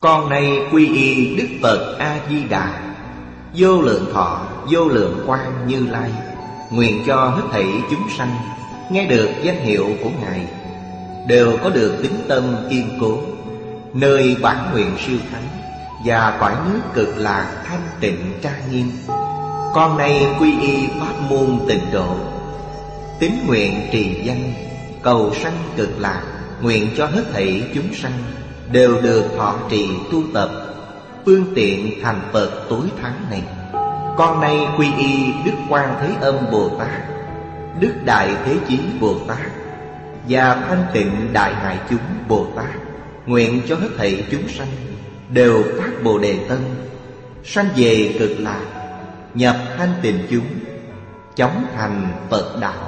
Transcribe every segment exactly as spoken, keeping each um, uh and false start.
Con nay quy y Đức Phật A-di-đà, vô lượng thọ vô lượng quang Như Lai. Nguyện cho hết thảy chúng sanh nghe được danh hiệu của Ngài đều có được tín tâm kiên cố, nơi bản nguyện siêu thắng và cõi nước cực lạc thanh tịnh trang nghiêm. Con nay quy y pháp môn Tịnh độ, tín nguyện trì danh cầu sanh cực lạc. Nguyện cho hết thảy chúng sanh đều được thọ trì tu tập phương tiện thành Phật tối thắng này. Con nay quy y Đức Quan Thế Âm Bồ Tát, Đức Đại Thế Chí Bồ Tát và Thanh Tịnh Đại Hải Chúng Bồ Tát. Nguyện cho hết thảy chúng sanh đều phát Bồ Đề Tâm, sanh về cực lạc, nhập thanh tịnh chúng, chóng thành Phật đạo.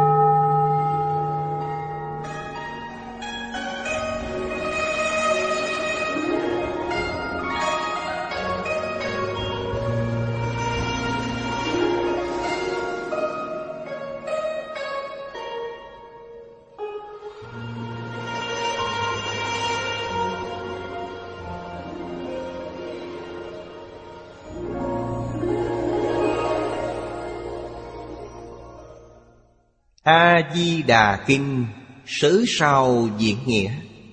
A-di-đà Kinh Sớ Sao Diễn Nghĩa.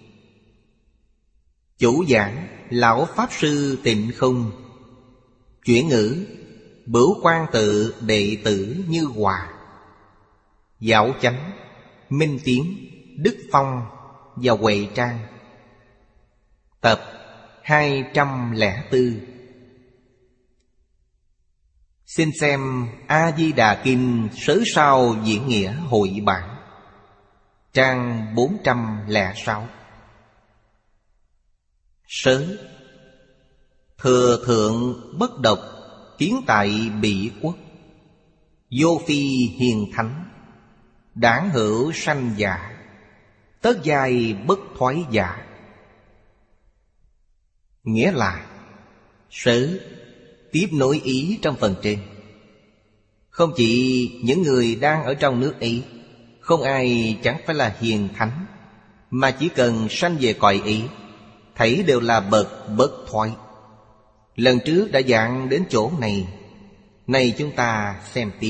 Chủ giảng Lão Pháp Sư Tịnh Không. Chuyển ngữ Bửu Quan Tự đệ tử Như Hòa. Giáo chánh Minh Tiến, Đức Phong và Huệ Trang. Tập hai trăm lẻ bốn. Xin xem A-di-đà Kinh Sớ Sao Diễn Nghĩa hội bản, trang bốn trăm lẻ sáu. Sớ thừa thượng bất độc, kiến tại bỉ quốc. Vô phi hiền thánh, đảng hữu sanh giả. Tất giai bất thoái giả. Nghĩa là sớ tiếp nối ý trong phần trên. Không chỉ những người đang ở trong nước ấy, không ai chẳng phải là hiền thánh, mà chỉ cần sanh về cõi ý, thảy đều là bậc bất thoái. Lần trước đã giảng đến chỗ này, nay chúng ta xem tiếp.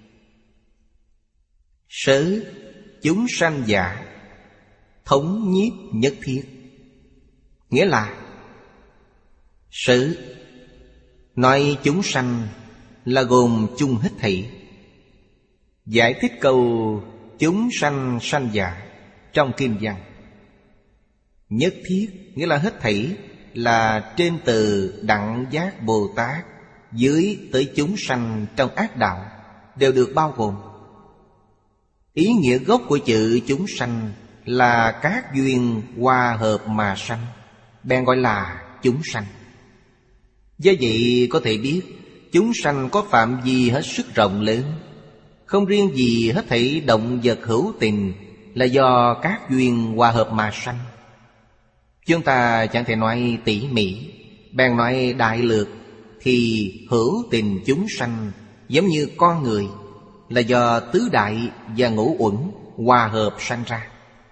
Sớ chúng sanh giả, thống nhiếp nhất thiết. Nghĩa là sớ nói chúng sanh là gồm chung hết thảy. Giải thích câu chúng sanh sanh giả trong kinh văn. Nhất thiết nghĩa là hết thảy, là trên từ Đẳng Giác Bồ Tát dưới tới chúng sanh trong ác đạo đều được bao gồm. Ý nghĩa gốc của chữ chúng sanh là các duyên hòa hợp mà sanh, bèn gọi là chúng sanh. Do vậy có thể biết chúng sanh có phạm vi hết sức rộng lớn, không riêng gì hết thảy động vật hữu tình là do các duyên hòa hợp mà sanh. Chúng ta chẳng thể nói tỉ mỉ, bèn nói đại lược, thì hữu tình chúng sanh giống như con người là do tứ đại và ngũ uẩn hòa hợp sanh ra.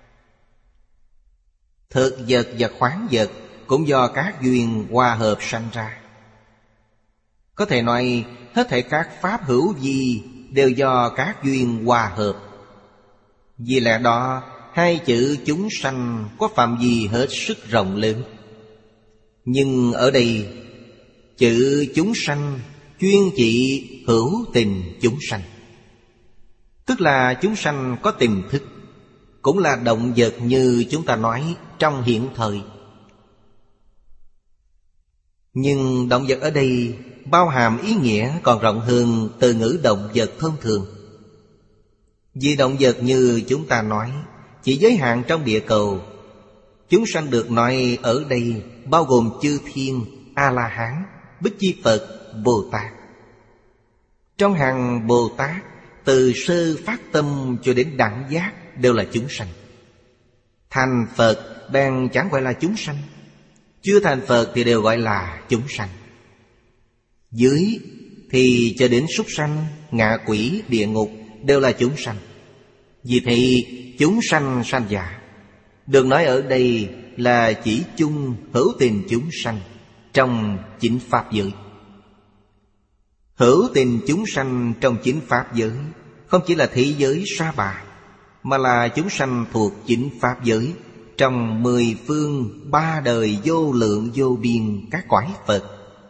Thực vật và khoáng vật cũng do các duyên hòa hợp sanh ra. Có thể nói hết thảy các pháp hữu vi đều do các duyên hòa hợp. Vì lẽ đó hai chữ chúng sanh có phạm vi hết sức rộng lớn. Nhưng ở đây chữ chúng sanh chuyên chỉ hữu tình chúng sanh, tức là chúng sanh có tiềm thức, cũng là động vật như chúng ta nói trong hiện thời. Nhưng động vật ở đây bao hàm ý nghĩa còn rộng hơn từ ngữ động vật thông thường. Vì động vật như chúng ta nói chỉ giới hạn trong địa cầu. Chúng sanh được nói ở đây bao gồm chư thiên, A-la-hán, Bích Chi Phật, Bồ Tát. Trong hàng Bồ Tát, từ sơ phát tâm cho đến đẳng giác đều là chúng sanh. Thành Phật bèn chẳng gọi là chúng sanh, chưa thành Phật thì đều gọi là chúng sanh. Dưới thì cho đến súc sanh, ngạ quỷ, địa ngục đều là chúng sanh. Vì thế chúng sanh sanh giả Được nói ở đây là chỉ chung hữu tình chúng sanh trong chính pháp giới. Hữu tình chúng sanh trong chính pháp giới không chỉ là thế giới sa bà, mà là chúng sanh thuộc chính pháp giới trong mười phương ba đời vô lượng vô biên các cõi Phật.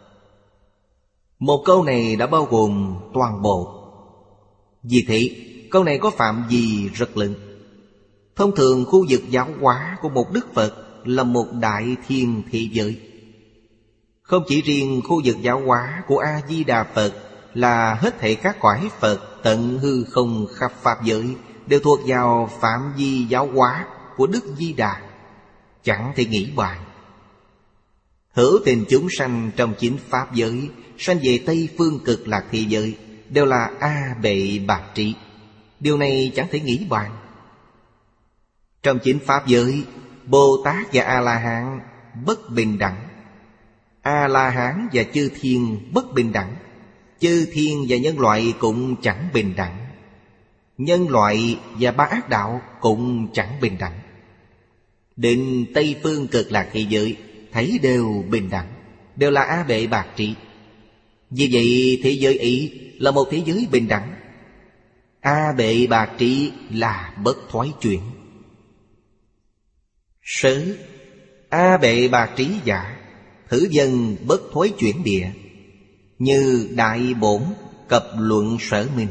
Một câu này đã bao gồm toàn bộ. Vì thế, câu này có phạm vi rất lớn. Thông thường khu vực giáo hóa của một Đức Phật là một đại thiên thế giới. Không chỉ riêng khu vực giáo hóa của A-di-đà Phật là hết thảy các cõi Phật tận hư không khắp pháp giới đều thuộc vào phạm vi giáo hóa của Đức Di Đà, chẳng thể nghĩ bàn. Hữu tình chúng sanh trong chính pháp giới sanh về Tây Phương Cực Lạc thế giới đều là A Bệ Bạc Trí. Điều này chẳng thể nghĩ bàn. Trong chính pháp giới, Bồ Tát và A-la-hán bất bình đẳng, A-la-hán và chư thiên bất bình đẳng, chư thiên và nhân loại cũng chẳng bình đẳng, nhân loại và ba ác đạo cũng chẳng bình đẳng. Đến Tây Phương Cực Lạc thế giới thấy đều bình đẳng, đều là A Bệ Bạc Trí. Vì vậy thế giới ấy là một thế giới bình đẳng. A Bệ Bạc Trí là bất thoái chuyển. Sớ A Bệ Bạc Trí giả, thử dân bất thoái chuyển địa, như Đại Bổn Cập Luận Sở Minh.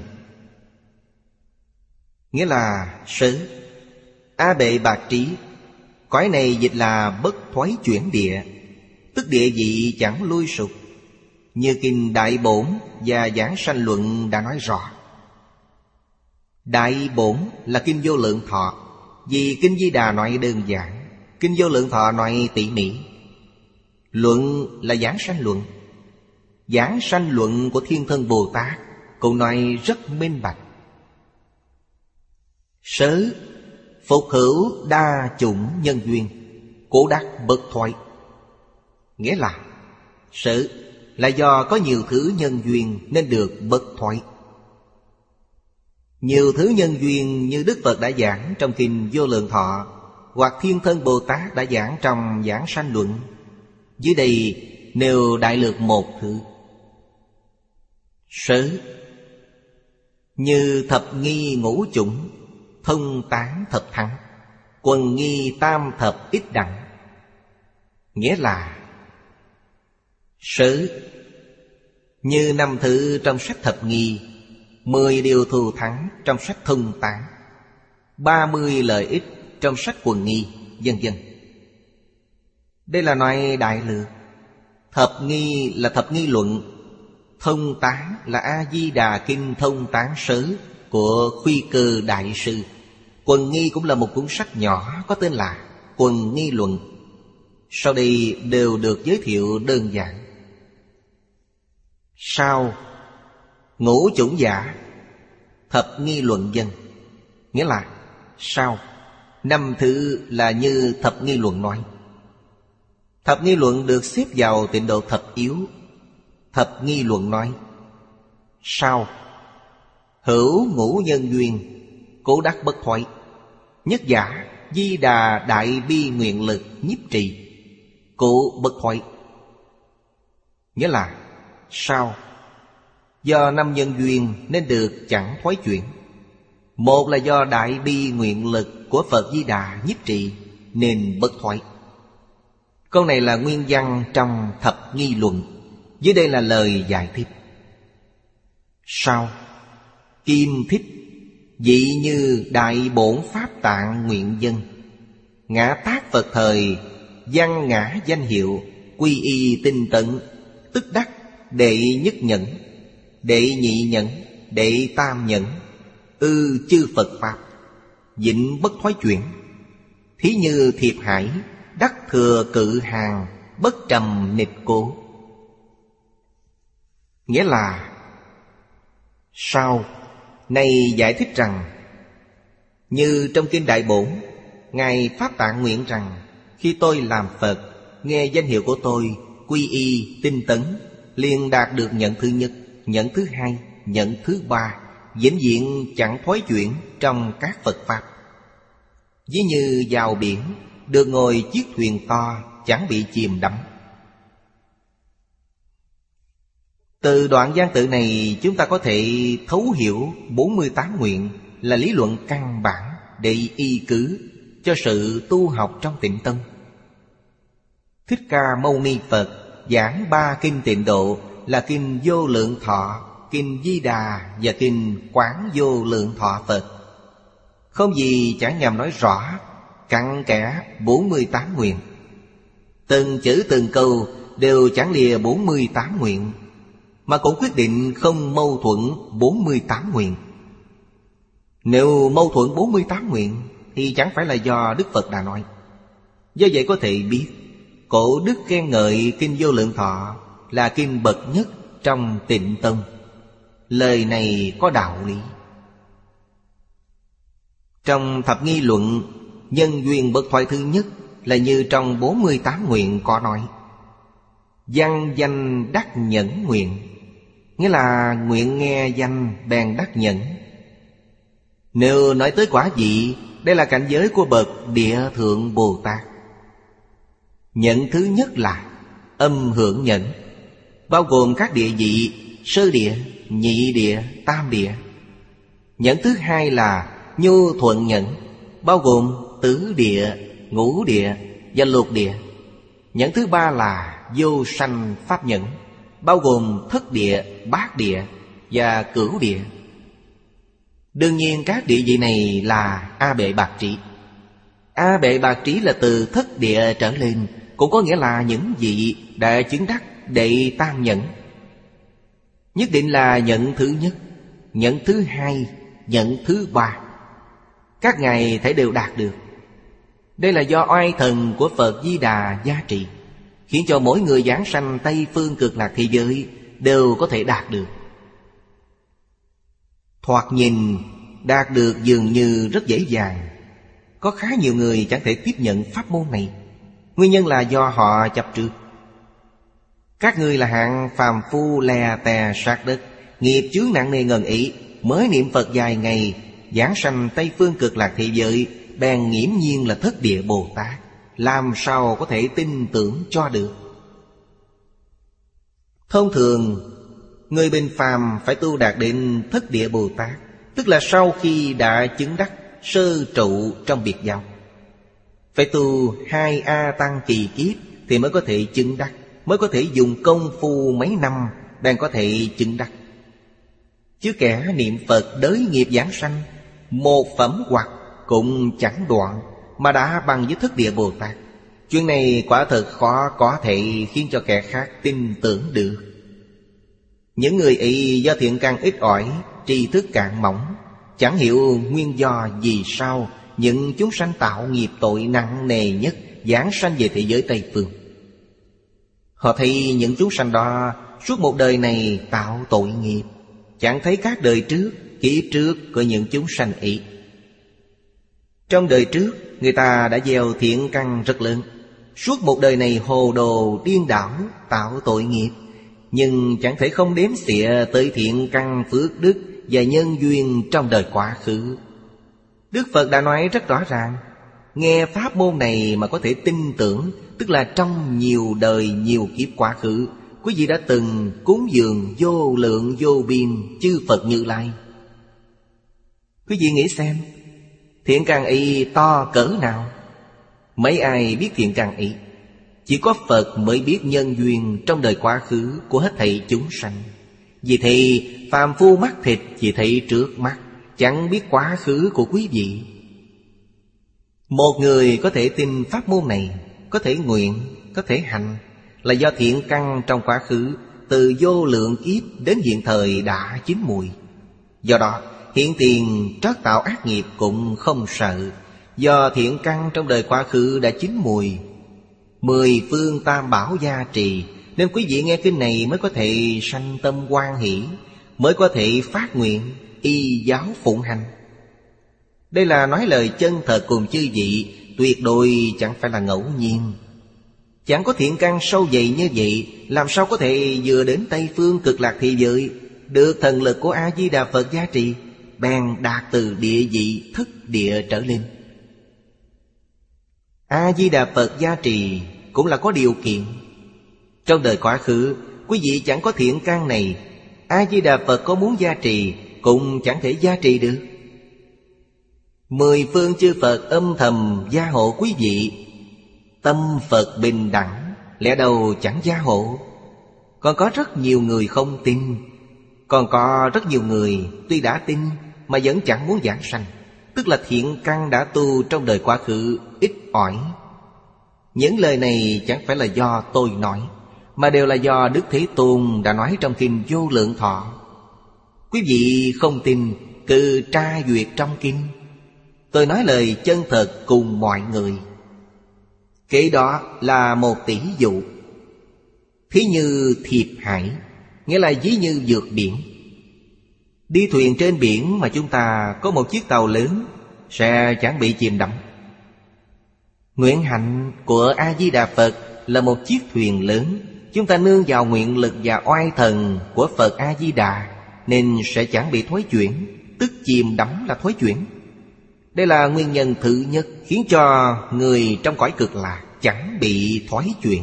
Nghĩa là sớ A Bệ Bạc Trí, cõi này dịch là bất thoái chuyển địa, tức địa vị chẳng lui sụp. Như kinh Đại Bổn và Giảng Sanh Luận đã nói rõ. Đại Bổn là kinh Vô Lượng Thọ, vì kinh Di Đà nói đơn giản, kinh Vô Lượng Thọ nói tỉ mỉ. Luận là Giảng Sanh Luận. Giảng Sanh Luận của Thiên Thân Bồ Tát cũng nói rất minh bạch. Sớ phục hữu đa chủng nhân duyên, cố đắc bất thoái. Nghĩa là sớ là do có nhiều thứ nhân duyên nên được bất thoái. Nhiều thứ nhân duyên như Đức Phật đã giảng trong kinh Vô Lượng Thọ, hoặc Thiên Thân Bồ Tát đã giảng trong Giảng Sanh Luận. Dưới đây nêu đại lược một thứ. Sớ như thập nghi ngũ chủng, thông tán thập thắng, quần nghi tam thập ít đẳng. Nghĩa là sớ như năm thứ trong sách thập nghi, mười điều thù thắng trong sách thông tán, ba mươi lợi ích trong sách quần nghi, vân vân. Đây là nói đại lược. Thập nghi là thập nghi luận, thông tán là A-di-đà kinh thông tán sớ của Khuy Cơ Đại Sư. Quần nghi cũng là một cuốn sách nhỏ có tên là Quần Nghi Luận. Sau đây đều được giới thiệu đơn giản. Sau ngũ chủng giả, thập nghi luận dân. Nghĩa là sau năm thứ là như thập nghi luận nói. Thập nghi luận được xếp vào tịnh độ thập yếu. Thập nghi luận nói sau hữu ngũ nhân duyên, cố đắc bất thoái, nhất giả Di Đà đại bi nguyện lực nhiếp trì, cố bất thoái. Nghĩa là sau do năm nhân duyên nên được chẳng thoái chuyển. Một là do đại bi nguyện lực của Phật Di Đà nhiếp trì nên bất thoái. Câu này là nguyên văn trong thập nghi luận. Dưới đây là lời giải thích. Sau kim thích vị như đại bổn pháp tạng nguyện dân, ngã tác Phật thời, văn ngã danh hiệu, quy y tinh tấn, tức đắc đệ nhất nhẫn, đệ nhị nhẫn, đệ tam nhẫn, ư chư Phật pháp, vĩnh bất thoái chuyển. Thí như thiệp hải, đắc thừa cự hàng, bất trầm nịch cố. Nghĩa là sau này giải thích rằng, như trong kinh Đại Bổn, Ngài Pháp Tạng nguyện rằng, khi tôi làm Phật, nghe danh hiệu của tôi, quy y, tinh tấn, liền đạt được nhận thứ nhất, nhận thứ hai, nhận thứ ba, vĩnh viễn chẳng thoái chuyển trong các Phật Pháp. ví như vào biển, được ngồi chiếc thuyền to, chẳng bị chìm đắm. Từ đoạn văn tự này chúng ta có thể thấu hiểu bốn mươi tám nguyện là lý luận căn bản để y cứ cho sự tu học trong Tịnh Tông. Thích Ca Mâu Ni Phật giảng ba kinh Tịnh Độ là kinh Vô Lượng Thọ, kinh Di Đà và kinh Quán Vô Lượng Thọ Phật. Không gì chẳng nhằm nói rõ cặn kẽ bốn mươi tám nguyện. Từng chữ từng câu đều chẳng lìa bốn mươi tám nguyện, mà cũng quyết định không mâu thuẫn bốn mươi tám nguyện. Nếu mâu thuẫn bốn mươi tám nguyện thì chẳng phải là do Đức Phật đã nói. Do vậy có thể biết Cổ đức khen ngợi kinh Vô Lượng Thọ là kinh bậc nhất trong Tịnh Tông. Lời này có đạo lý. Trong Thập Nghi Luận, nhân duyên bất thoại thứ nhất là như trong bốn mươi tám nguyện có nói: văn danh đắc nhẫn nguyện, nghĩa là nguyện nghe danh bèn đắc nhẫn. Nếu nói tới quả vị, đây là cảnh giới của bậc Địa Thượng Bồ Tát. Nhẫn thứ nhất là âm hưởng nhẫn, bao gồm các địa vị sơ địa, nhị địa, tam địa. Nhẫn thứ hai là nhu thuận nhẫn, bao gồm tứ địa, ngũ địa và lục địa. Nhẫn thứ ba là vô sanh pháp nhẫn, bao gồm thất địa, bát địa và cửu địa. Đương nhiên các địa vị này là A Bệ Bạc Trí. A Bệ Bạc Trí là từ thất địa trở lên, cũng có nghĩa là những vị đã chứng đắc đệ tam nhẫn. Nhất định là nhẫn thứ nhất, nhẫn thứ hai, nhẫn thứ ba. Các ngài thấy đều đạt được. Đây là do oai thần của Phật Di Đà gia trì, khiến cho mỗi người giảng sanh Tây Phương Cực Lạc thế giới đều có thể đạt được. Thoạt nhìn đạt được dường như rất dễ dàng. Có khá nhiều người chẳng thể tiếp nhận pháp môn này. Nguyên nhân là do họ chấp trước. Các ngươi là hạng phàm phu lè tè sát đất, nghiệp chướng nặng nề ngần ý, mới niệm Phật vài ngày, giảng sanh Tây Phương Cực Lạc thế giới, bèn nghiễm nhiên là thất địa Bồ Tát. Làm sao có thể tin tưởng cho được? Thông thường người bình phàm phải tu đạt đến thất địa Bồ Tát, tức là sau khi đã chứng đắc sơ trụ trong biệt giáo. Phải tu hai A Tăng kỳ kiếp thì mới có thể chứng đắc, mới có thể dùng công phu mấy năm đang có thể chứng đắc. Chứ kẻ niệm Phật đới nghiệp giảng sanh, một phẩm hoặc cũng chẳng đoạn mà đã bằng với thất địa Bồ Tát. Chuyện này quả thật khó có thể khiến cho kẻ khác tin tưởng được. Những người ấy do thiện căn ít ỏi, tri thức cạn mỏng, chẳng hiểu nguyên do vì sao những chúng sanh tạo nghiệp tội nặng nề nhất giáng sanh về thế giới Tây Phương. Họ thấy những chúng sanh đó suốt một đời này tạo tội nghiệp, chẳng thấy các đời trước, kiếp trước của những chúng sanh ấy. Trong đời trước, người ta đã gieo thiện căn rất lớn, suốt một đời này hồ đồ điên đảo, tạo tội nghiệp, nhưng chẳng thể không đếm xỉa tới thiện căn phước đức và nhân duyên trong đời quá khứ. Đức Phật đã nói rất rõ ràng, nghe pháp môn này mà có thể tin tưởng, tức là trong nhiều đời nhiều kiếp quá khứ, quý vị đã từng cúng dường vô lượng vô biên chư Phật Như Lai. Quý vị nghĩ xem, thiện căn ấy to cỡ nào? Mấy ai biết thiện căn ấy? Chỉ có Phật mới biết nhân duyên trong đời quá khứ của hết thảy chúng sanh. Vì thế phàm phu mắt thịt chỉ thấy trước mắt, chẳng biết quá khứ của quý vị. Một người có thể tin pháp môn này, có thể nguyện, có thể hành, là do thiện căn trong quá khứ từ vô lượng kiếp đến hiện thời đã chín mùi. Do đó hiện tiền trót tạo ác nghiệp cũng không sợ, do thiện căn trong đời quá khứ đã chín mùi. Mười phương tam bảo gia trì, nên quý vị nghe kinh này mới có thể sanh tâm hoan hỷ, mới có thể phát nguyện y giáo phụng hành. Đây là nói lời chân thật cùng chư vị, tuyệt đối chẳng phải là ngẫu nhiên. Chẳng có thiện căn sâu dày như vậy, làm sao có thể vừa đến Tây Phương Cực Lạc thế giới, được thần lực của A Di Đà Phật gia trì, bèn đạt từ địa vị thất địa trở lên. A-di-đà Phật gia trì cũng là có điều kiện. Trong đời quá khứ, quý vị chẳng có thiện căn này, A-di-đà Phật có muốn gia trì cũng chẳng thể gia trì được. Mười phương chư Phật âm thầm gia hộ quý vị, tâm Phật bình đẳng, lẽ đâu chẳng gia hộ. Còn có rất nhiều người không tin, còn có rất nhiều người tuy đã tin mà vẫn chẳng muốn giảng sanh, tức là thiện căn đã tu trong đời quá khứ ít ỏi. Những lời này chẳng phải là do tôi nói, mà đều là do Đức Thế Tôn đã nói trong kinh Vô Lượng Thọ. Quý vị không tin, cứ tra duyệt trong kinh. Tôi nói lời chân thật cùng mọi người. Kế đó là một tỷ dụ. Thí như thiệp hải, nghĩa là ví như vượt biển. Đi thuyền trên biển mà chúng ta có một chiếc tàu lớn, sẽ chẳng bị chìm đắm. Nguyện hạnh của A-di-đà Phật là một chiếc thuyền lớn. Chúng ta nương vào nguyện lực và oai thần của Phật A-di-đà, nên sẽ chẳng bị thoái chuyển. Tức chìm đắm là thoái chuyển. Đây là nguyên nhân thứ nhất khiến cho người trong cõi cực lạc chẳng bị thoái chuyển.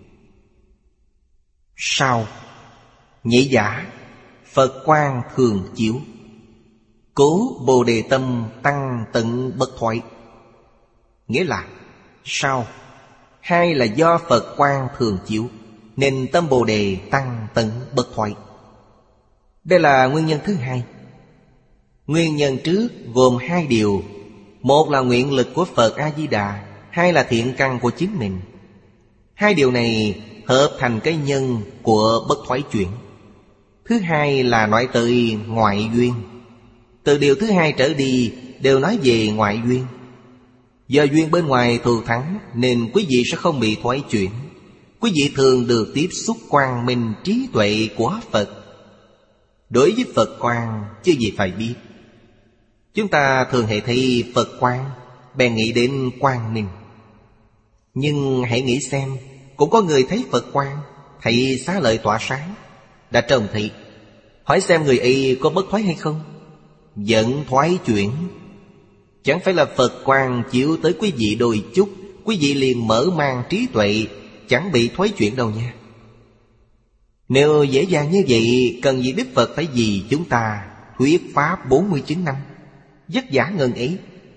Sau, nhị giả, Phật quang thường chiếu, cố Bồ Đề tâm tăng tận bất thoái. Nghĩa là sau, hai là do Phật quang thường chiếu, nên tâm Bồ Đề tăng tận bất thoái. Đây là nguyên nhân thứ hai. Nguyên nhân trước gồm hai điều. Một là nguyện lực của Phật A-di-đà, hai là thiện căn của chính mình. Hai điều này hợp thành cái nhân của bất thoái chuyển. Thứ hai là nói tới ngoại duyên. Từ điều thứ hai trở đi đều nói về ngoại duyên. Do duyên bên ngoài thù thắng nên quý vị sẽ không bị thoái chuyển. Quý vị thường được tiếp xúc quang minh trí tuệ của Phật. Đối với Phật quang chứ gì phải biết. Chúng ta thường hay thấy Phật quang bèn nghĩ đến quang minh. Nhưng hãy nghĩ xem, cũng có người thấy Phật quang, thấy xá lợi tỏa sáng, đã trông thấy. Hỏi xem người ấy có bất thoái hay không? Vẫn thoái chuyển. Chẳng phải là Phật quang chiếu tới quý vị đôi chút, quý vị liền mở mang trí tuệ, chẳng bị thoái chuyển đâu nha. Nếu dễ dàng như vậy, cần gì Đức Phật phải vì chúng ta thuyết pháp bốn mươi chín năm, vất vả ngần ấy.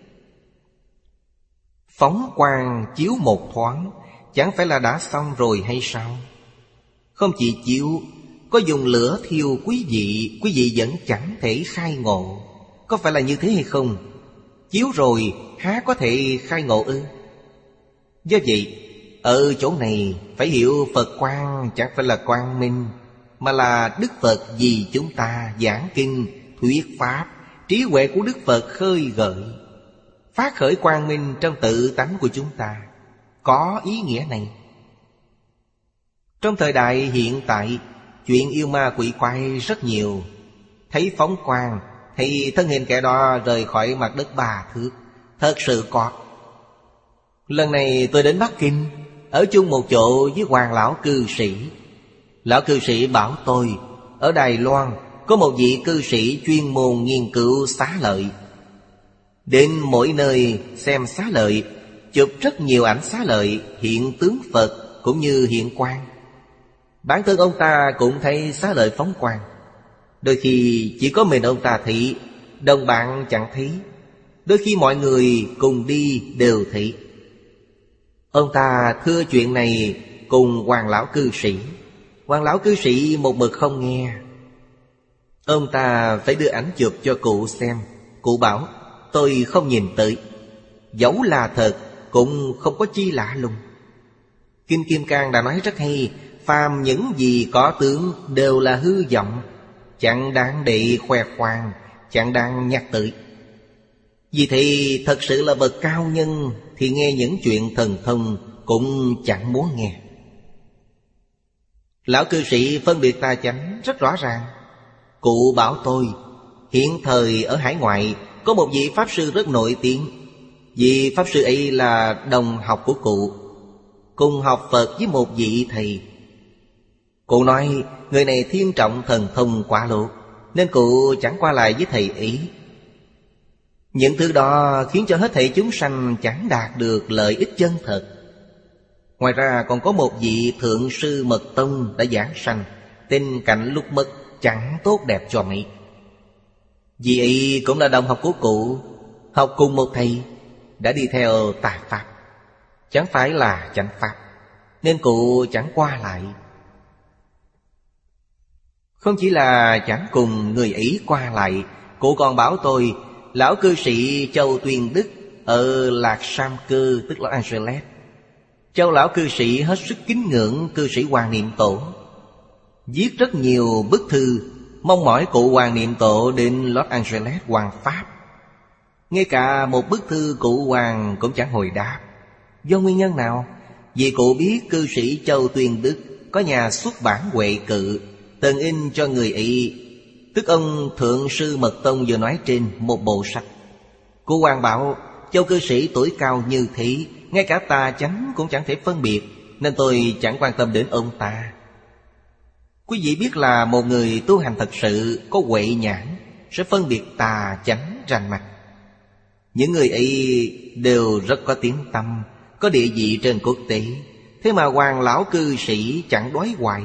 Phóng quang chiếu một thoáng, chẳng phải là đã xong rồi hay sao? Không chỉ chiếu, có dùng lửa thiêu quý vị, quý vị vẫn chẳng thể khai ngộ. Có phải là như thế hay không? Chiếu rồi há có thể khai ngộ ư? Do vậy, ở chỗ này phải hiểu Phật quang chẳng phải là quang minh, mà là Đức Phật vì chúng ta giảng kinh, thuyết pháp, trí huệ của Đức Phật khơi gợi, phát khởi quang minh trong tự tánh của chúng ta. Có ý nghĩa này. Trong thời đại hiện tại, chuyện yêu ma quỷ quái rất nhiều. Thấy phóng quang, thì thân hình kẻ đó rời khỏi mặt đất ba thước. Thật sự có. Lần này tôi đến Bắc Kinh, ở chung một chỗ với Hoàng lão cư sĩ. Lão cư sĩ bảo tôi, ở Đài Loan có một vị cư sĩ chuyên môn nghiên cứu xá lợi. Đến mỗi nơi xem xá lợi, chụp rất nhiều ảnh xá lợi, hiện tướng Phật cũng như hiện quang. Bản thân ông ta cũng thấy xá lợi phóng quang. Đôi khi chỉ có mình ông ta thấy, đồng bạn chẳng thấy. Đôi khi mọi người cùng đi đều thấy. Ông ta thưa chuyện này cùng Hoàng lão cư sĩ. Hoàng lão cư sĩ một mực không nghe. Ông ta phải đưa ảnh chụp cho cụ xem. Cụ bảo, tôi không nhìn tới. Dẫu là thật cũng không có chi lạ lùng. Kinh Kim Cang đã nói rất hay, phàm những gì có tướng đều là hư vọng, chẳng đáng để khoe khoang, chẳng đáng nhắc tới. Vì thế thật sự là bậc cao nhân thì nghe những chuyện thần thông cũng chẳng muốn nghe. Lão cư sĩ phân biệt tà chánh rất rõ ràng. Cụ bảo tôi, hiện thời ở hải ngoại có một vị Pháp Sư rất nổi tiếng. Vị Pháp Sư ấy là đồng học của cụ, cùng học Phật với một vị thầy. Cụ nói người này thiên trọng thần thông quả lộ, nên cụ chẳng qua lại với thầy ấy. Những thứ đó khiến cho hết thảy chúng sanh chẳng đạt được lợi ích chân thật. Ngoài ra còn có một vị Thượng Sư Mật Tông đã giảng sanh, tình cảnh lúc mất chẳng tốt đẹp cho mấy. Vị ấy cũng là đồng học của cụ, học cùng một thầy, đã đi theo tà pháp, chẳng phải là chánh pháp, nên cụ chẳng qua lại. Không chỉ là chẳng cùng người ấy qua lại, cụ còn bảo tôi lão cư sĩ Châu Tuyên Đức ở Lạc Sam Cư, tức Los Angeles. Châu lão cư sĩ hết sức kính ngưỡng cư sĩ Hoàng Niệm Tổ, viết rất nhiều bức thư mong mỏi cụ Hoàng Niệm Tổ đến Los Angeles hoằng pháp. Ngay cả một bức thư cụ Hoàng cũng chẳng hồi đáp. Do nguyên nhân nào? Vì cụ biết cư sĩ Châu Tuyên Đức có nhà xuất bản Huệ Cự, từng in cho người ấy, tức ông Thượng Sư Mật Tông vừa nói trên, một bộ sách. Cụ Hoàng bảo Châu cư sĩ tuổi cao như thế, ngay cả tà chánh cũng chẳng thể phân biệt, nên tôi chẳng quan tâm đến ông ta. Quý vị biết là một người tu hành thật sự có huệ nhãn sẽ phân biệt tà chánh rành mạch. Những người ấy đều rất có tiếng tăm, có địa vị trên quốc tế, thế mà Hoàng lão cư sĩ chẳng đói hoài.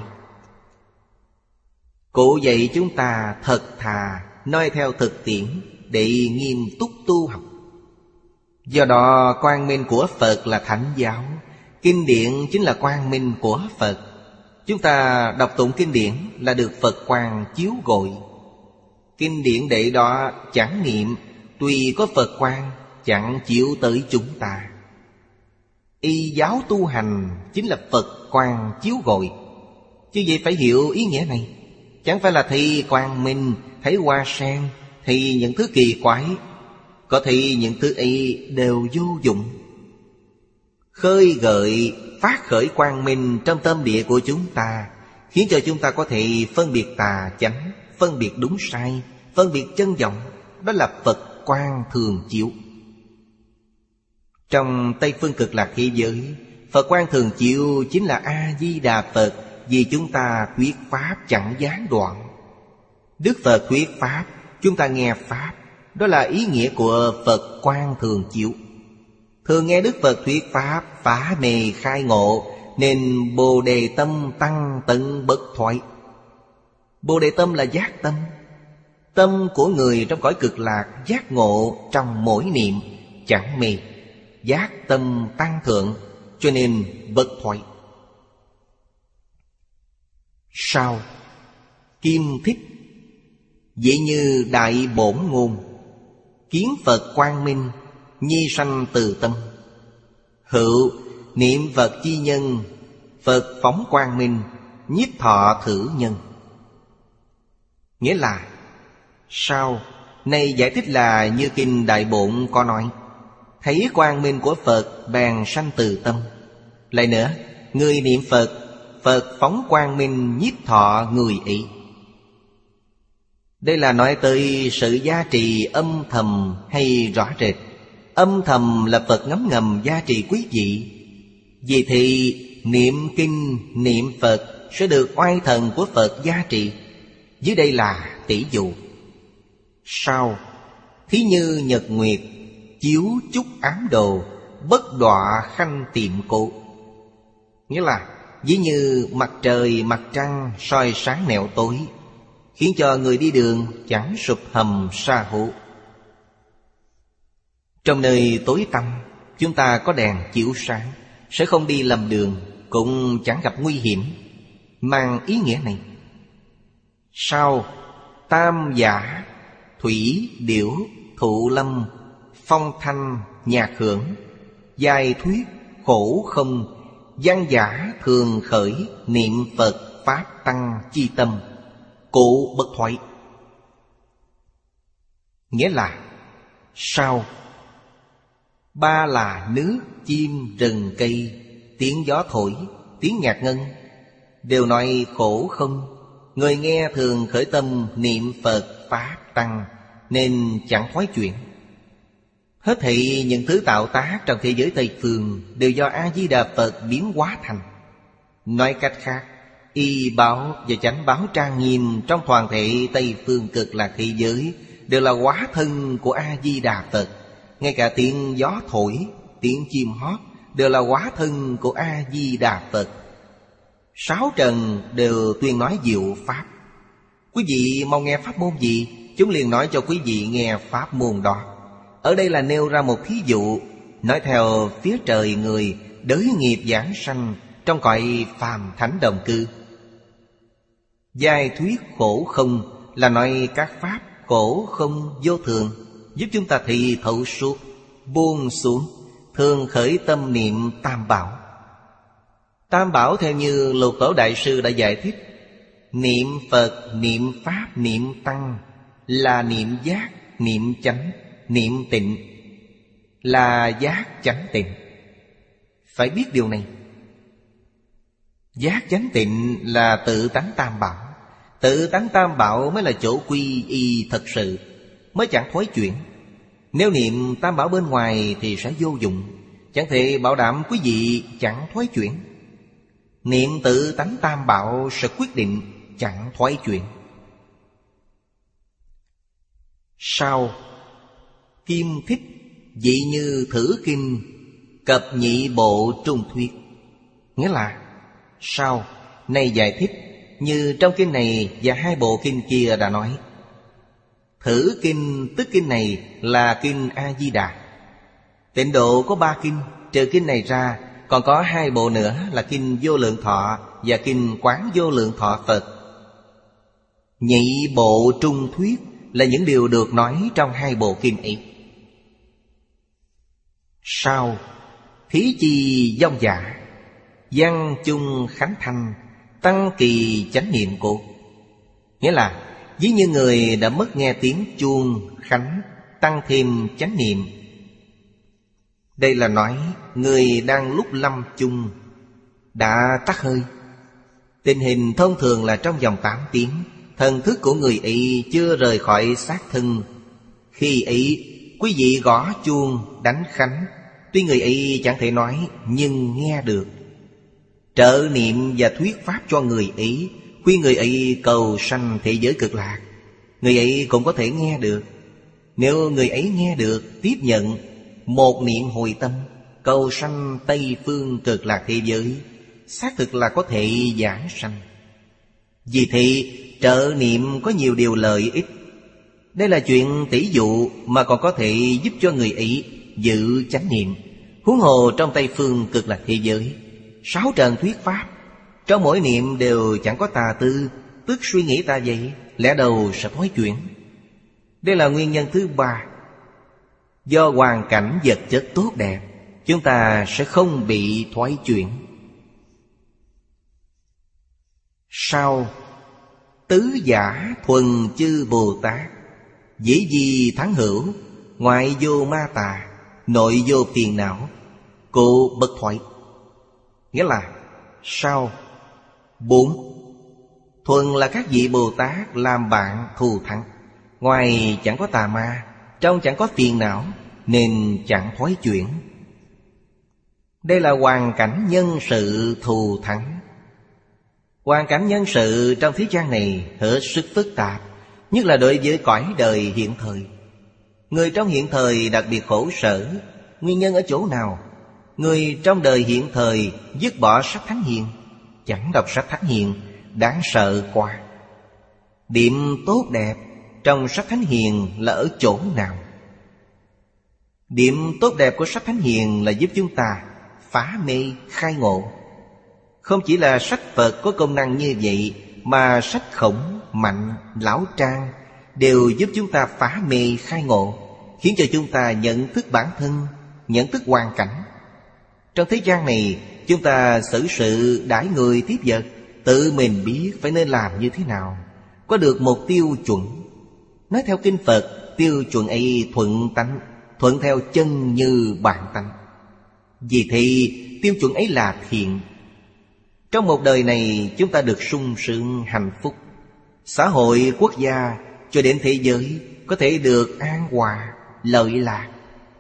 Cụ dạy chúng ta thật thà, noi theo thực tiễn để nghiêm túc tu học. Do đó quang minh của Phật là thánh giáo, kinh điển chính là quang minh của Phật. Chúng ta đọc tụng kinh điển là được Phật quang chiếu rọi. Kinh điển đệ đó chẳng niệm, tuy có Phật quang chẳng chiếu tới chúng ta. Y giáo tu hành chính là Phật quang chiếu rọi. Chứ vậy phải hiểu ý nghĩa này. Chẳng phải là thị quang minh, thấy hoa sen, thì những thứ kỳ quái. Có thị những thứ ấy đều vô dụng. Khơi gợi, phát khởi quang minh trong tâm địa của chúng ta, khiến cho chúng ta có thể phân biệt tà chánh, phân biệt đúng sai, phân biệt chân vọng. Đó là Phật quang thường chiếu. Trong Tây Phương Cực Lạc thế giới, Phật quang thường chiếu chính là A-di-đà Phật. Vì chúng ta thuyết pháp chẳng gián đoạn. Đức Phật thuyết pháp, chúng ta nghe pháp. Đó là ý nghĩa của Phật quang thường chiếu. Thường nghe Đức Phật thuyết pháp, phá mê khai ngộ, nên Bồ Đề tâm tăng tận bất thoại. Bồ Đề tâm là giác tâm. Tâm của người trong cõi cực lạc giác ngộ trong mỗi niệm, chẳng mê. Giác tâm tăng thượng, cho nên bất thoại. Sao? Kim thích vậy như đại bổn ngôn, kiến Phật quang minh, nhi sanh từ tâm. Hữu niệm Phật chi nhân, Phật phóng quang minh, nhiếp thọ thử nhân. Nghĩa là sao? Này giải thích là như kinh Đại Bổn có nói, thấy quang minh của Phật bèn sanh từ tâm. Lại nữa, người niệm Phật, Phật phóng quang minh nhiếp thọ người ấy. Đây là nói tới sự gia trì âm thầm hay rõ rệt. Âm thầm là Phật ngấm ngầm gia trì quý vị. Vì thì niệm kinh, niệm Phật sẽ được oai thần của Phật gia trì. Dưới đây là tỷ dụ. Sao? Thí như nhật nguyệt, chiếu chúc ám đồ, bất đọa khanh tiệm cụ. Nghĩa là ví như mặt trời mặt trăng soi sáng nẻo tối, khiến cho người đi đường chẳng sụp hầm sa hữu. Trong nơi tối tăm, chúng ta có đèn chiếu sáng, sẽ không đi lầm đường, cũng chẳng gặp nguy hiểm. Mang ý nghĩa này. Sao? Tam giả, thủy, điểu, thụ lâm, phong thanh, nhạc hưởng, giai thuyết, khổ không, văn giả thường khởi, niệm Phật Pháp Tăng chi tâm, cụ bất thoại. Nghĩa là sao? Ba là nước, chim, rừng, cây, tiếng gió thổi, tiếng nhạc ngân, đều nói khổ không. Người nghe thường khởi tâm niệm Phật Pháp Tăng, nên chẳng thoái chuyển. Hết thảy những thứ tạo tác trong thế giới Tây Phương đều do A-di-đà Phật biến hóa thành. Nói cách khác, y báo và chánh báo trang nghiêm trong toàn thể Tây Phương Cực Lạc thế giới đều là hóa thân của A-di-đà Phật. Ngay cả tiếng gió thổi, tiếng chim hót đều là hóa thân của A-di-đà Phật. Sáu trần đều tuyên nói diệu pháp. Quý vị mau nghe pháp môn gì, chúng liền nói cho quý vị nghe pháp môn đó. Ở đây là nêu ra một thí dụ, nói theo phía trời người đới nghiệp giảng sanh trong cõi phàm thánh đồng cư. Giai thuyết khổ không là nói các pháp khổ không vô thường, giúp chúng ta thị thấu suốt, buông xuống, thường khởi tâm niệm tam bảo. Tam bảo theo như Lục Tổ Đại Sư đã giải thích: niệm Phật, niệm Pháp, niệm Tăng là niệm giác, niệm chánh, niệm tịnh là giác chánh tịnh. Phải biết điều này. Giác chánh tịnh là tự tánh tam bảo. Tự tánh tam bảo mới là chỗ quy y thật sự, mới chẳng thoái chuyển. Nếu niệm tam bảo bên ngoài thì sẽ vô dụng, chẳng thể bảo đảm quý vị chẳng thoái chuyển. Niệm tự tánh tam bảo sẽ quyết định chẳng thoái chuyển. Sau Kim thích dị như thử kinh, cập nhị bộ trung thuyết. Nghĩa là sau này giải thích như trong kinh này và hai bộ kinh kia đã nói. Thử kinh tức kinh này là kinh A-di-đà. Tịnh độ có ba kinh, trừ kinh này ra còn có hai bộ nữa là kinh Vô Lượng Thọ và kinh Quán Vô Lượng Thọ Phật. Nhị bộ trung thuyết là những điều được nói trong hai bộ kinh ấy. Sau thí chi vong giả, văn chung khánh thanh, tăng kỳ chánh niệm cột. Nghĩa là ví như người đã mất nghe tiếng chuông khánh, tăng thêm chánh niệm. Đây là nói người đang lúc lâm chung đã tắt hơi. Tình hình thông thường là trong vòng tám tiếng, thần thức của người ấy chưa rời khỏi xác thân. Khi ấy quý vị gõ chuông đánh khánh, tuy người ấy chẳng thể nói nhưng nghe được. Trợ niệm và thuyết pháp cho người ấy, khuyên người ấy cầu sanh thế giới cực lạc, người ấy cũng có thể nghe được. Nếu người ấy nghe được, tiếp nhận, một niệm hồi tâm, cầu sanh Tây Phương cực lạc thế giới, xác thực là có thể giảng sanh. Vì thế trợ niệm có nhiều điều lợi ích. Đây là chuyện tỷ dụ mà còn có thể giúp cho người ấy giữ chánh niệm. Huống hồ trong Tây Phương cực lạc thế giới, sáu trần thuyết pháp, trong mỗi niệm đều chẳng có tà tư, tức suy nghĩ ta vậy, lẽ đầu sẽ thoái chuyển. Đây là nguyên nhân thứ ba. Do hoàn cảnh vật chất tốt đẹp, chúng ta sẽ không bị thoái chuyển. Sau tứ giả thuần chư Bồ Tát, dĩ di thắng hữu, ngoại vô ma tà, nội vô phiền não, cụ bất thoại. Nghĩa là sau bốn, thuần là các vị Bồ Tát làm bạn thù thắng, ngoài chẳng có tà ma, trong chẳng có phiền não, nên chẳng thoái chuyển. Đây là hoàn cảnh nhân sự thù thắng. Hoàn cảnh nhân sự trong thế gian này hết sức phức tạp, nhất là đối với cõi đời hiện thời. Người trong hiện thời đặc biệt khổ sở. Nguyên nhân ở chỗ nào? Người trong đời hiện thời dứt bỏ sách Thánh Hiền, chẳng đọc sách Thánh Hiền, đáng sợ quá. Điểm tốt đẹp trong sách Thánh Hiền là ở chỗ nào? Điểm tốt đẹp của sách Thánh Hiền là giúp chúng ta phá mê khai ngộ. Không chỉ là sách Phật có công năng như vậy, mà sách Khổng, Mạnh, Lão Trang đều giúp chúng ta phá mê khai ngộ, khiến cho chúng ta nhận thức bản thân, nhận thức hoàn cảnh. Trong thế gian này, chúng ta xử sự đãi người tiếp vật, tự mình biết phải nên làm như thế nào, có được một tiêu chuẩn. Nói theo kinh Phật, tiêu chuẩn ấy thuận tánh, thuận theo chân như bản tánh. Vì thế tiêu chuẩn ấy là thiện. Trong một đời này chúng ta được sung sướng hạnh phúc, xã hội quốc gia cho đến thế giới có thể được an hòa, lợi lạc.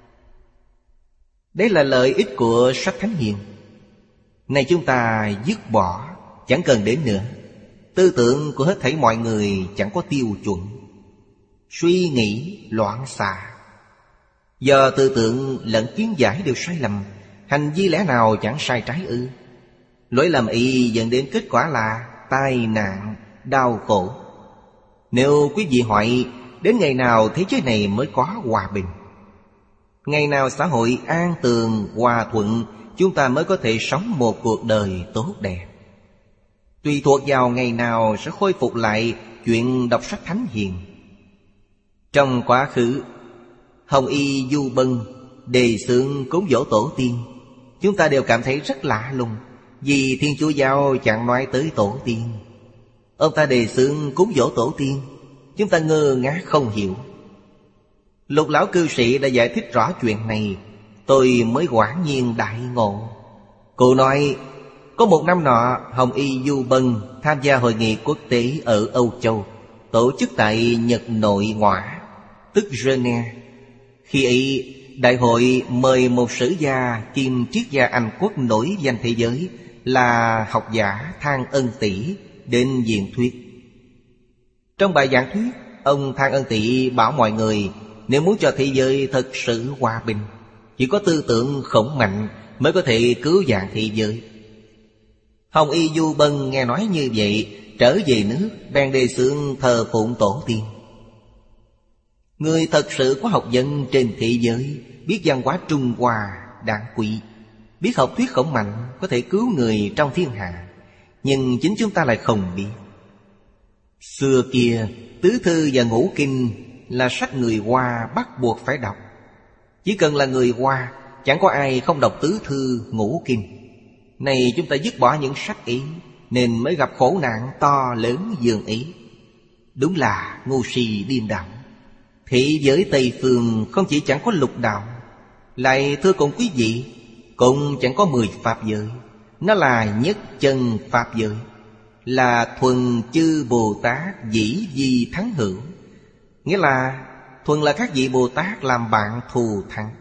Đấy là lợi ích của sách Thánh Hiền. Này chúng ta dứt bỏ, chẳng cần đến nữa. Tư tưởng của hết thảy mọi người chẳng có tiêu chuẩn. suy nghĩ loạn xạ. Do tư tưởng lẫn kiến giải đều sai lầm, hành vi lẽ nào chẳng sai trái ư? Lỗi lầm ý dẫn đến kết quả là tai nạn, đau khổ. Nếu quý vị hỏi đến ngày nào thế giới này mới có hòa bình, ngày nào xã hội an tường, hòa thuận, chúng ta mới có thể sống một cuộc đời tốt đẹp. Tùy thuộc vào ngày nào sẽ khôi phục lại chuyện đọc sách thánh hiền. Trong quá khứ, Hồng Y Du Bân đề xướng cúng dỗ tổ tiên, chúng ta đều cảm thấy rất lạ lùng, vì Thiên Chúa Giáo chẳng nói tới tổ tiên. Ông ta đề xướng cúng dỗ tổ tiên, chúng ta ngơ ngác không hiểu. Lục lão cư sĩ đã giải thích rõ chuyện này, tôi mới quả nhiên đại ngộ. Cụ nói, có một năm nọ, Hồng Y Du Bân tham gia hội nghị quốc tế ở Âu Châu, tổ chức tại Nhật Nội Ngoại, tức Geneva. Khi ấy, đại hội mời một sử gia kiêm triết gia Anh quốc nổi danh thế giới là học giả Thang Ân Tỷ đến diễn thuyết. Trong bài giảng thuyết, ông Thang Ân Tỷ bảo mọi người nếu muốn cho thế giới thật sự hòa bình, chỉ có tư tưởng khổng mạnh mới có thể cứu vãn thế giới. Hồng Y Du Bân nghe nói như vậy, trở về nước bèn đề xướng thờ phụng tổ tiên. Người thật sự có học vấn trên thế giới, biết văn hóa Trung Hoa đáng quý, biết học thuyết khổng mạnh có thể cứu người trong thiên hạ, nhưng chính chúng ta lại không biết. Xưa kia, tứ thư và ngũ kinh là sách người Hoa bắt buộc phải đọc. Chỉ cần là người Hoa, chẳng có ai không đọc tứ thư ngũ kinh. Này chúng ta dứt bỏ những sách ấy, nên mới gặp khổ nạn to lớn dường ấy. Đúng là ngu si điên đảo. Thế giới Tây Phương không chỉ chẳng có lục đạo, lại thưa cùng quý vị, cũng chẳng có mười pháp giới. Nó là nhất chân pháp giới, là thuần chư Bồ Tát dĩ di thắng hữu. Nghĩa là thuần là các vị Bồ Tát làm bạn thù thắng.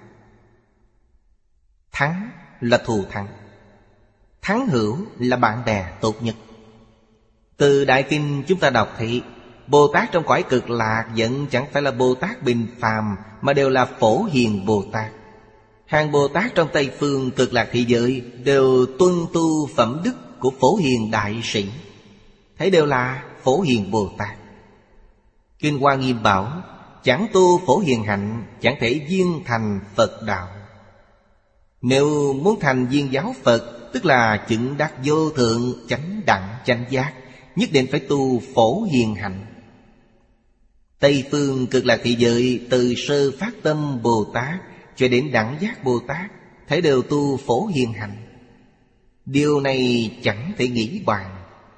Thắng là thù thắng, thắng hữu là bạn bè tốt nhất. Từ Đại Kinh chúng ta đọc thấy Bồ Tát trong cõi cực lạc vẫn chẳng phải là Bồ Tát bình phàm, mà đều là Phổ Hiền Bồ Tát. Hàng Bồ Tát trong Tây Phương cực lạc thế giới đều tuân tu phẩm đức của Phổ Hiền Đại Sĩ, thấy đều là Phổ Hiền Bồ Tát. Kinh Hoa Nghiêm bảo, chẳng tu Phổ Hiền hạnh, chẳng thể viên thành Phật đạo. Nếu muốn thành viên giáo Phật, tức là chứng đắc vô thượng chánh đẳng chánh giác, nhất định phải tu Phổ Hiền hạnh. Tây Phương cực lạc thế giới từ sơ phát tâm Bồ Tát cho đến đẳng giác Bồ Tát, thấy đều tu Phổ Hiền hạnh. Điều này chẳng thể nghĩ bàn.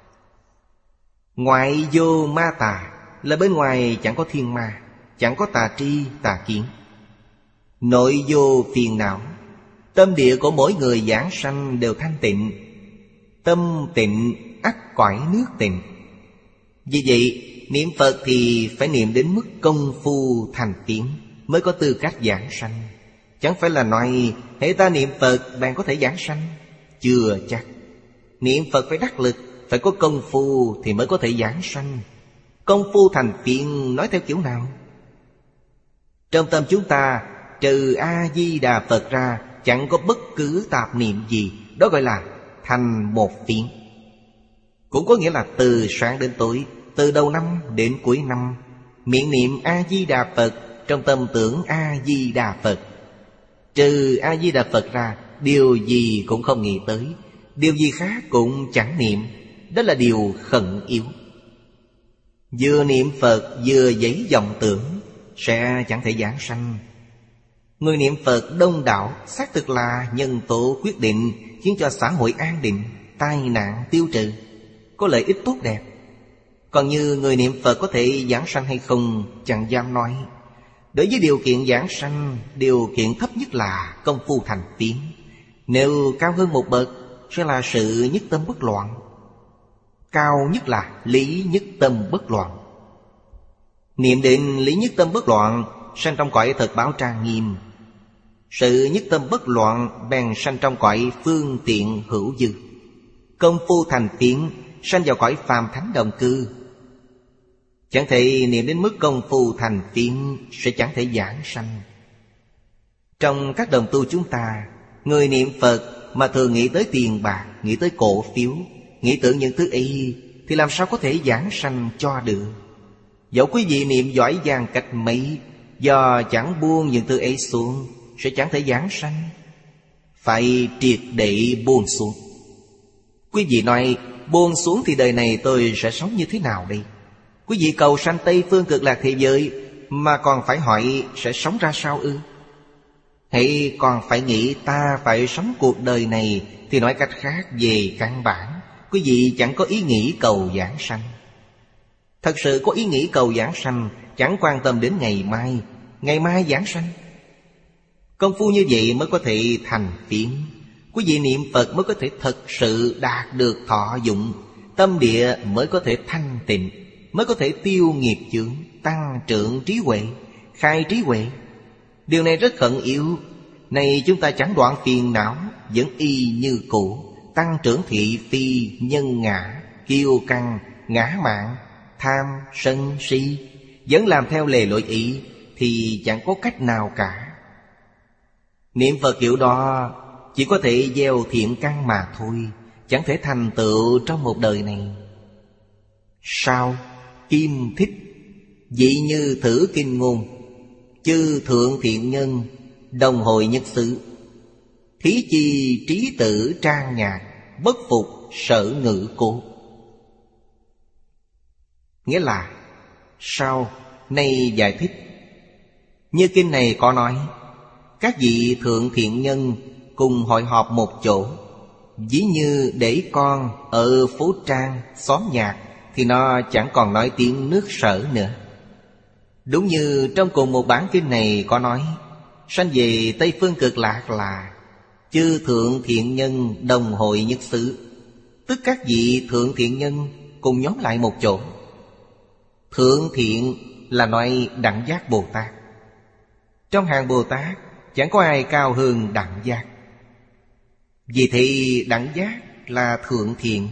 Ngoại vô ma tà là bên ngoài chẳng có thiên ma, chẳng có tà tri tà kiến. Nội vô phiền não, tâm địa của mỗi người giảng sanh đều thanh tịnh. Tâm tịnh ắt cõi nước tịnh. Vì vậy niệm Phật thì phải niệm đến mức công phu thành tiếng mới có tư cách giảng sanh. Chẳng phải là nói hễ ta niệm Phật bạn có thể giảng sanh. Chưa chắc. Niệm Phật phải đắc lực, phải có công phu thì mới có thể giảng sanh. Công phu thành tiếng nói theo kiểu nào? Trong tâm chúng ta trừ A-di-đà Phật ra chẳng có bất cứ tạp niệm gì, đó gọi là thành một phiến. Cũng có nghĩa là từ sáng đến tối, từ đầu năm đến cuối năm, miệng niệm A-di-đà Phật, trong tâm tưởng A-di-đà Phật. Trừ A-di-đà Phật ra, điều gì cũng không nghĩ tới, điều gì khác cũng chẳng niệm. Đó là điều khẩn yếu. Vừa niệm Phật vừa dấy vọng tưởng sẽ chẳng thể giảng sanh. Người niệm Phật đông đảo xác thực là nhân tố quyết định khiến cho xã hội an định, tai nạn tiêu trừ, có lợi ích tốt đẹp. Còn như người niệm Phật có thể giảng sanh hay không chẳng dám nói. Đối với điều kiện giảng sanh, điều kiện thấp nhất là công phu thành tiếng. Nếu cao hơn một bậc sẽ là sự nhất tâm bất loạn. Cao nhất là lý nhất tâm bất loạn. Niệm đến lý nhất tâm bất loạn, sanh trong cõi thật báo trang nghiêm. Sự nhất tâm bất loạn bèn sanh trong cõi phương tiện hữu dư. Công phu thành tiếng sanh vào cõi phàm thánh đồng cư. Chẳng thể niệm đến mức công phu thành phiến, sẽ chẳng thể giảng sanh. Trong các đồng tu chúng ta, người niệm Phật mà thường nghĩ tới tiền bạc, nghĩ tới cổ phiếu, nghĩ tưởng những thứ ấy, thì làm sao có thể giảng sanh cho được. Dẫu quý vị niệm giỏi giang cách mấy, do chẳng buông những thứ ấy xuống, sẽ chẳng thể giảng sanh. Phải triệt để buông xuống. Quý vị nói buông xuống thì đời này tôi sẽ sống như thế nào đây? Quý vị cầu sanh Tây Phương Cực Lạc thế giới mà còn phải hỏi sẽ sống ra sao ư? Hay còn phải nghĩ ta phải sống cuộc đời này, thì nói cách khác, về căn bản quý vị chẳng có ý nghĩ cầu giảng sanh. Thật sự có ý nghĩ cầu giảng sanh, chẳng quan tâm đến ngày mai, ngày mai giảng sanh. Công phu như vậy mới có thể thành phiến. Quý vị niệm Phật mới có thể thật sự đạt được thọ dụng. Tâm địa mới có thể thanh tịnh, mới có thể tiêu nghiệp chướng, tăng trưởng trí huệ, khai trí huệ. Điều này rất khẩn yếu. Này chúng ta chẳng đoạn phiền não, vẫn y như cũ. Tăng trưởng thị phi, nhân ngã, kiêu căng, ngã mạn, tham, sân, si, vẫn làm theo lề lối ý, thì chẳng có cách nào cả. Niệm Phật kiểu đó chỉ có thể gieo thiện căn mà thôi, chẳng thể thành tựu trong một đời này. Sao? Kim thích dị như thử kinh ngôn, chư thượng thiện nhân đồng hội nhất xứ, thí chi trí tử trang nhạc, bất phục sở ngữ cố. Nghĩa là sao? Nay giải thích. Như kinh này có nói, các vị thượng thiện nhân cùng hội họp một chỗ. Ví như để con ở phố Trang, xóm nhạc, thì nó chẳng còn nói tiếng nước Sở nữa. Đúng như trong cùng một bản kinh này có nói, sanh về Tây Phương Cực Lạc là chư thượng thiện nhân đồng hội nhất xứ, tức các vị thượng thiện nhân cùng nhóm lại một chỗ. Thượng thiện là nói Đẳng Giác Bồ Tát. Trong hàng Bồ Tát chẳng có ai cao hơn Đẳng Giác. Vì thì Đẳng Giác là thượng thiện.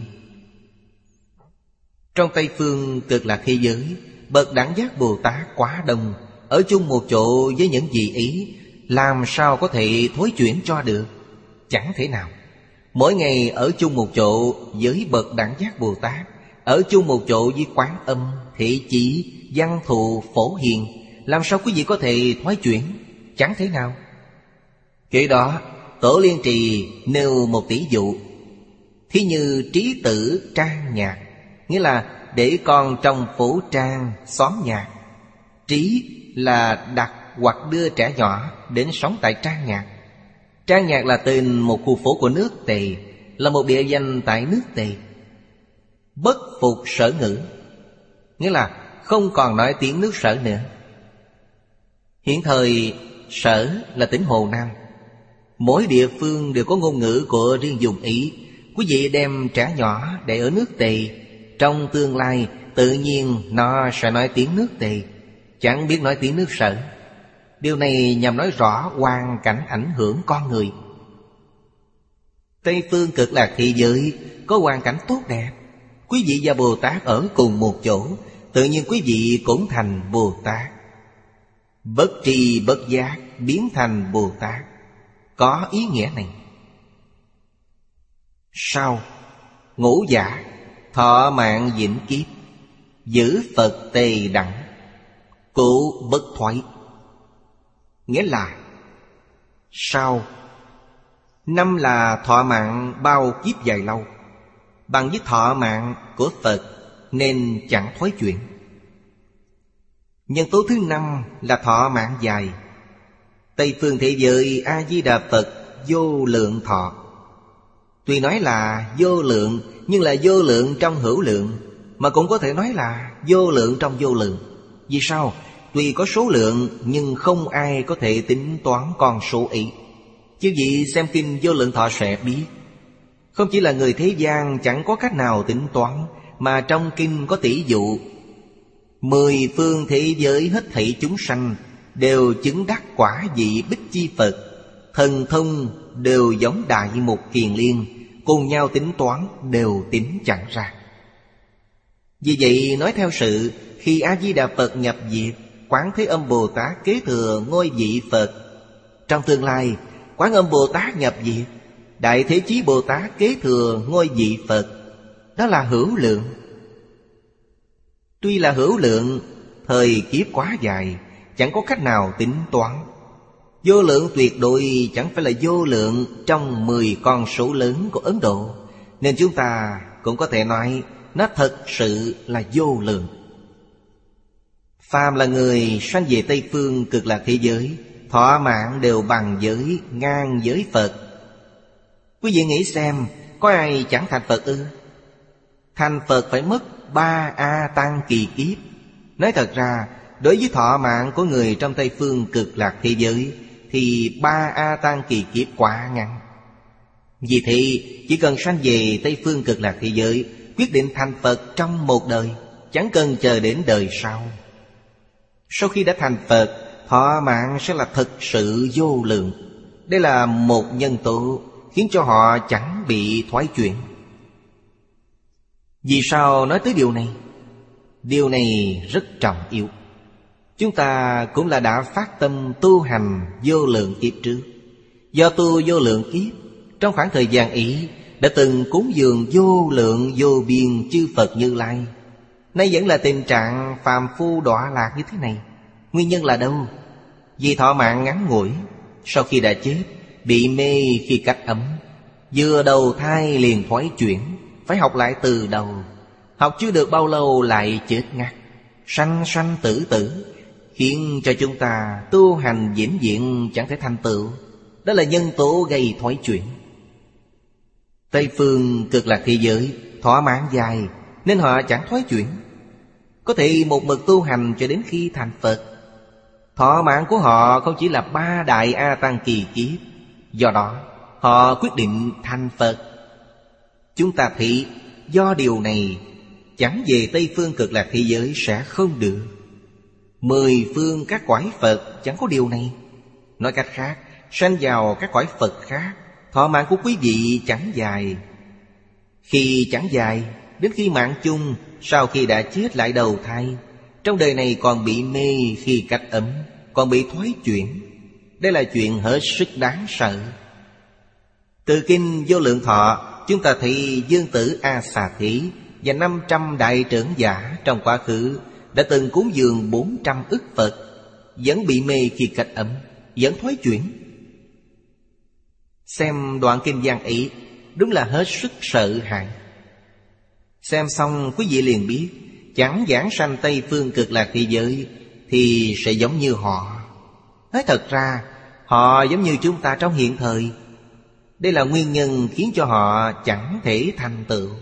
Trong Tây Phương Cực Lạc thế giới, bậc Đẳng Giác Bồ Tát quá đông, ở chung một chỗ với những vị ý, làm sao có thể thối chuyển cho được? Chẳng thể nào. Mỗi ngày ở chung một chỗ với bậc Đẳng Giác Bồ Tát, ở chung một chỗ với Quán Âm, Thị Chỉ, Văn Thù, Phổ Hiền, làm sao quý vị có thể thoái chuyển? Chẳng thể nào. Kế đó Tổ Liên Trì nêu một tỷ dụ. Thí như trí tử trang nhạc, nghĩa là để con trong phố trang, xóm nhạc. Trí là đặt hoặc đưa trẻ nhỏ đến sống tại Trang Nhạc. Trang Nhạc là tên một khu phố của nước Tề, là một địa danh tại nước Tề. Bất phục sở ngữ, nghĩa là không còn nói tiếng nước Sở nữa. Hiện thời Sở là tỉnh Hồ Nam. Mỗi địa phương đều có ngôn ngữ của riêng dùng ý. Quý vị đem trẻ nhỏ để ở nước Tề, trong tương lai tự nhiên nó sẽ nói tiếng nước Tề, chẳng biết nói tiếng nước Sở. Điều này nhằm nói rõ hoàn cảnh ảnh hưởng con người. Tây Phương Cực Lạc thế giới có hoàn cảnh tốt đẹp. Quý vị và Bồ Tát ở cùng một chỗ, tự nhiên quý vị cũng thành Bồ Tát. Bất tri bất giác biến thành Bồ Tát, có ý nghĩa này. Sau ngũ giả thọ mạng vĩnh kiếp, giữ Phật tề đẳng, cụ bất thoái. Nghĩa là sau năm là thọ mạng bao kiếp dài lâu, bằng với thọ mạng của Phật nên chẳng thoái chuyển. Nhân tố thứ năm là thọ mạng dài. Tây phương thế giới A-di-đà Phật vô lượng thọ. Tuy nói là vô lượng, nhưng là vô lượng trong hữu lượng, mà cũng có thể nói là vô lượng trong vô lượng. Vì sao? Tuy có số lượng, nhưng không ai có thể tính toán con số ấy. Chứ vị xem kinh Vô Lượng Thọ sẽ biết, không chỉ là người thế gian chẳng có cách nào tính toán, mà trong kinh có tỷ dụ. Mười phương thế giới hết thảy chúng sanh đều chứng đắc quả vị Bích Chi Phật, thần thông đều giống Đại Mục Kiền Liên, cùng nhau tính toán đều tính chẳng ra. Vì vậy nói theo sự, khi A-di-đà Phật nhập diệt, Quán Thế Âm Bồ Tát kế thừa ngôi vị Phật. Trong tương lai, Quán Âm Bồ Tát nhập diệt, Đại Thế Chí Bồ Tát kế thừa ngôi vị Phật. Đó là hữu lượng. Tuy là hữu lượng, thời kiếp quá dài, chẳng có cách nào tính toán. Vô lượng tuyệt đối chẳng phải là vô lượng trong mười con số lớn của Ấn Độ, nên chúng ta cũng có thể nói nó thật sự là vô lượng. Phàm là người sanh về Tây Phương Cực Lạc thế giới, thọ mạng đều bằng giới, ngang giới Phật. Quý vị nghĩ xem, có ai chẳng thành Phật ư? Thành Phật phải mất ba A Tăng kỳ kiếp. Nói thật ra, đối với thọ mạng của người trong Tây Phương Cực Lạc thế giới thì ba A Tăng kỳ kiếp quá ngắn. Vì thế, chỉ cần sanh về Tây Phương Cực Lạc thế giới, quyết định thành Phật trong một đời, chẳng cần chờ đến đời sau. Sau khi đã thành Phật, thọ mạng sẽ là thực sự vô lượng. Đây là một nhân tố khiến cho họ chẳng bị thoái chuyển. Vì sao nói tới điều này? Điều này rất trọng yếu. Chúng ta cũng là đã phát tâm tu hành vô lượng kiếp trước. Do tu vô lượng kiếp, trong khoảng thời gian ấy đã từng cúng dường vô lượng vô biên chư Phật Như Lai. Nay vẫn là tình trạng phàm phu đọa lạc như thế này. Nguyên nhân là đâu? Vì thọ mạng ngắn ngủi, sau khi đã chết, bị mê khi cách ấm, vừa đầu thai liền thoái chuyển, phải học lại từ đầu. Học chưa được bao lâu lại chết ngắt, sanh sanh tử tử, khiến cho chúng ta tu hành vĩnh viễn chẳng thể thành tựu. Đó là nhân tố gây thoái chuyển. Tây Phương Cực Lạc thế giới thọ mạng dài nên họ chẳng thoái chuyển, có thể một mực tu hành cho đến khi thành Phật. Thọ mạng của họ không chỉ là ba đại A Tăng kỳ kiếp, do đó họ quyết định thành Phật. Chúng ta thấy do điều này, chẳng về Tây Phương Cực Lạc thế giới sẽ không được. Mười phương các cõi Phật chẳng có điều này. Nói cách khác, sanh vào các cõi Phật khác, thọ mạng của quý vị chẳng dài. Khi chẳng dài, đến khi mạng chung, sau khi đã chết lại đầu thai, trong đời này còn bị mê khi cách ấm, còn bị thoái chuyển. Đây là chuyện hết sức đáng sợ. Từ kinh Vô Lượng Thọ, chúng ta thấy Dương Tử A Xà Thí và năm trăm đại trưởng giả trong quá khứ đã từng cúng dường bốn trăm ức Phật, vẫn bị mê khi cách ấm, vẫn thoái chuyển. Xem đoạn kinh văn ấy, đúng là hết sức sợ hãi. Xem xong quý vị liền biết, chẳng giảng sanh Tây Phương Cực Lạc thế giới thì sẽ giống như họ. Nói thật ra, họ giống như chúng ta trong hiện thời. Đây là nguyên nhân khiến cho họ chẳng thể thành tựu.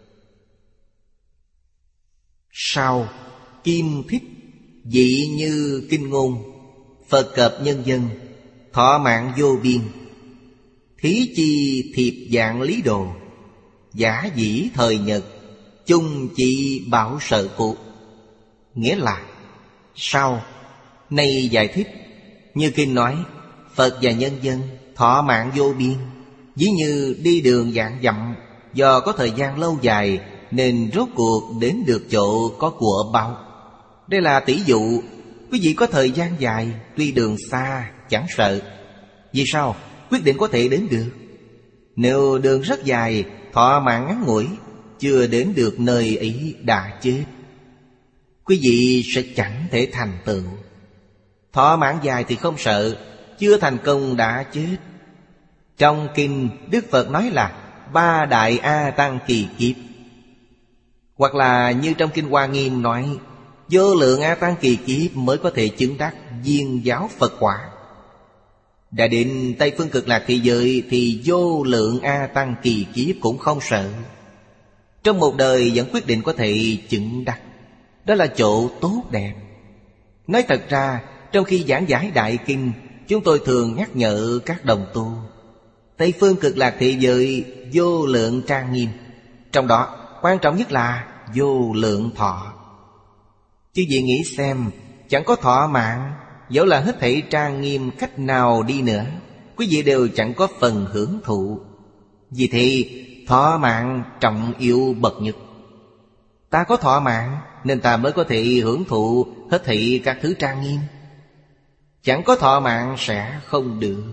Sau, Kim Thích dị như kinh ngôn, Phật cập nhân dân, thọ mạng vô biên, thí chi thiệp dạng lý đồ, giả dĩ thời nhật, chung chỉ bảo sợ cụ. Nghĩa là sau, nay giải thích. Như kinh nói, Phật và nhân dân thọ mạng vô biên, ví như đi đường vạn dặm, do có thời gian lâu dài nên rốt cuộc đến được chỗ có của báo. Đây là tỷ dụ. Quý vị có thời gian dài, tuy đường xa chẳng sợ. Vì sao? Quyết định có thể đến được. Nếu đường rất dài, thọ mạng ngắn ngủi, chưa đến được nơi ấy đã chết, quý vị sẽ chẳng thể thành tựu. Thọ mạng dài thì không sợ, chưa thành công đã chết. Trong kinh Đức Phật nói là ba đại A Tăng kỳ kiếp, hoặc là như trong kinh Hoa Nghiêm nói, vô lượng A Tăng kỳ kiếp mới có thể chứng đắc viên giáo Phật quả. Đã đến Tây Phương Cực Lạc thế giới thì vô lượng A Tăng kỳ kiếp cũng không sợ. Trong một đời vẫn quyết định có thể chứng đắc. Đó là chỗ tốt đẹp. Nói thật ra, trong khi giảng giải Đại Kinh, chúng tôi thường nhắc nhở các đồng tu, Tây Phương Cực Lạc thế giới vô lượng trang nghiêm, trong đó quan trọng nhất là vô lượng thọ. Chứ vì nghĩ xem, chẳng có thọ mạng, dẫu là hết thảy trang nghiêm cách nào đi nữa, quý vị đều chẳng có phần hưởng thụ. Vì thế thọ mạng trọng yếu bậc nhất. Ta có thọ mạng nên ta mới có thể hưởng thụ hết thảy các thứ trang nghiêm. Chẳng có thọ mạng sẽ không được.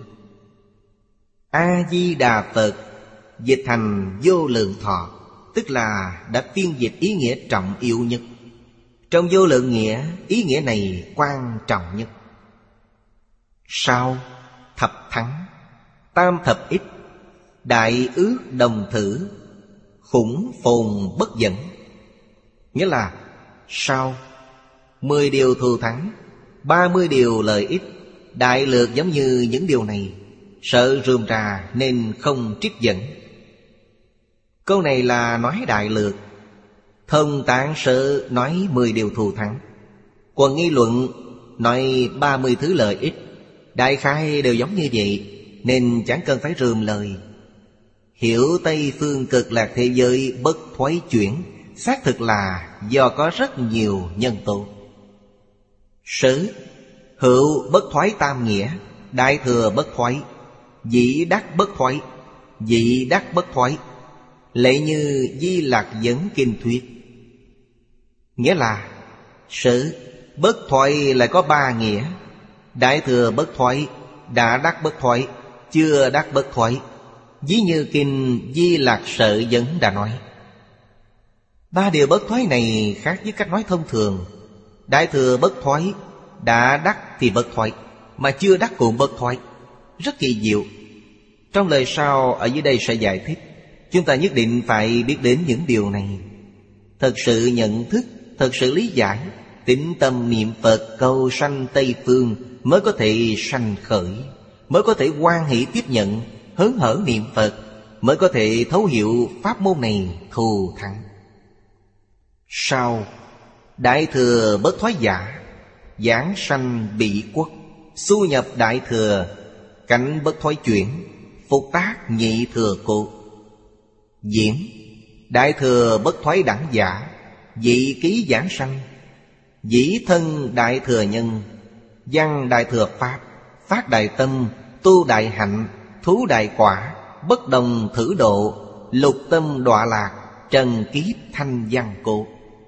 A-di-đà Phật dịch thành vô lượng thọ, tức là đã phiên dịch ý nghĩa trọng yếu nhất. Trong vô lượng nghĩa, ý nghĩa này quan trọng nhất. Sau thập thắng, tam thập ích, đại ước đồng thử, khủng phồn bất dẫn. Nghĩa là sau mười điều thù thắng, ba mươi điều lợi ích, đại lược giống như những điều này, sợ rườm rà nên không trích dẫn. Câu này là nói đại lược. Thông tạng sơ nói mười điều thù thắng, Quần nghi luận nói ba mươi thứ lợi ích, đại khái đều giống như vậy, nên chẳng cần phải rườm lời. Hiểu Tây Phương Cực Lạc thế giới bất thoái chuyển, xác thực là do có rất nhiều nhân tố. Sử hữu bất thoái tam nghĩa, đại thừa bất thoái, dĩ đắc bất thoái, dị đắc bất thoái, lệ như Di Lạc Dẫn Kinh thuyết. Nghĩa là sử bất thoái lại có ba nghĩa: đại thừa bất thoái, đã đắc bất thoái, chưa đắc bất thoái. Ví như kinh Di Lạc Sở Dẫn đã nói. Ba điều bất thoái này khác với cách nói thông thường. Đại thừa bất thoái, đã đắc thì bất thoái, mà chưa đắc cũng bất thoái. Rất kỳ diệu. Trong lời sau ở dưới đây sẽ giải thích. Chúng ta nhất định phải biết đến những điều này. Thật sự nhận thức, thật sự lý giải, tĩnh tâm niệm Phật cầu sanh Tây Phương mới có thể sanh khởi, mới có thể hoan hỷ tiếp nhận, hớn hở niệm Phật, mới có thể thấu hiểu pháp môn này thù thắng. Sau đại thừa bất thoái giả, giảng sanh bị quốc, xu nhập đại thừa, cảnh bất thoái chuyển, phục tác nhị thừa cốt. Diễn đại thừa bất thoái đẳng giả, dị ký giảng sanh, dĩ thân đại thừa nhân, văn đại thừa pháp, phát đại tâm, tu đại hạnh, thú đại quả, bất đồng thử độ, lục tâm đọa lạc, trần kiếp thanh văn cốt.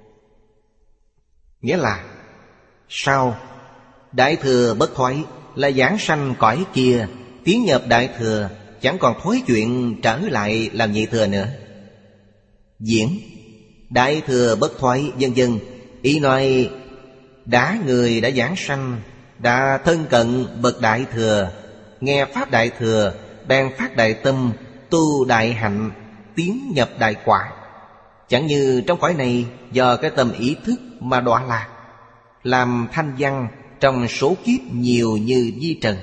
Nghĩa là sau đại thừa bất thoái là giảng sanh cõi kia, tiến nhập đại thừa, chẳng còn thối chuyện trở lại làm nhị thừa nữa. Diễn đại thừa bất thoái vân vân, ý nói đã người đã giảng sanh, đã thân cận bậc đại thừa, nghe pháp đại thừa, bèn phát đại tâm, tu đại hạnh, tiến nhập đại quả. Chẳng như trong cõi này do cái tâm ý thức mà đọa lạc, làm thanh văn trong số kiếp nhiều như vi trần.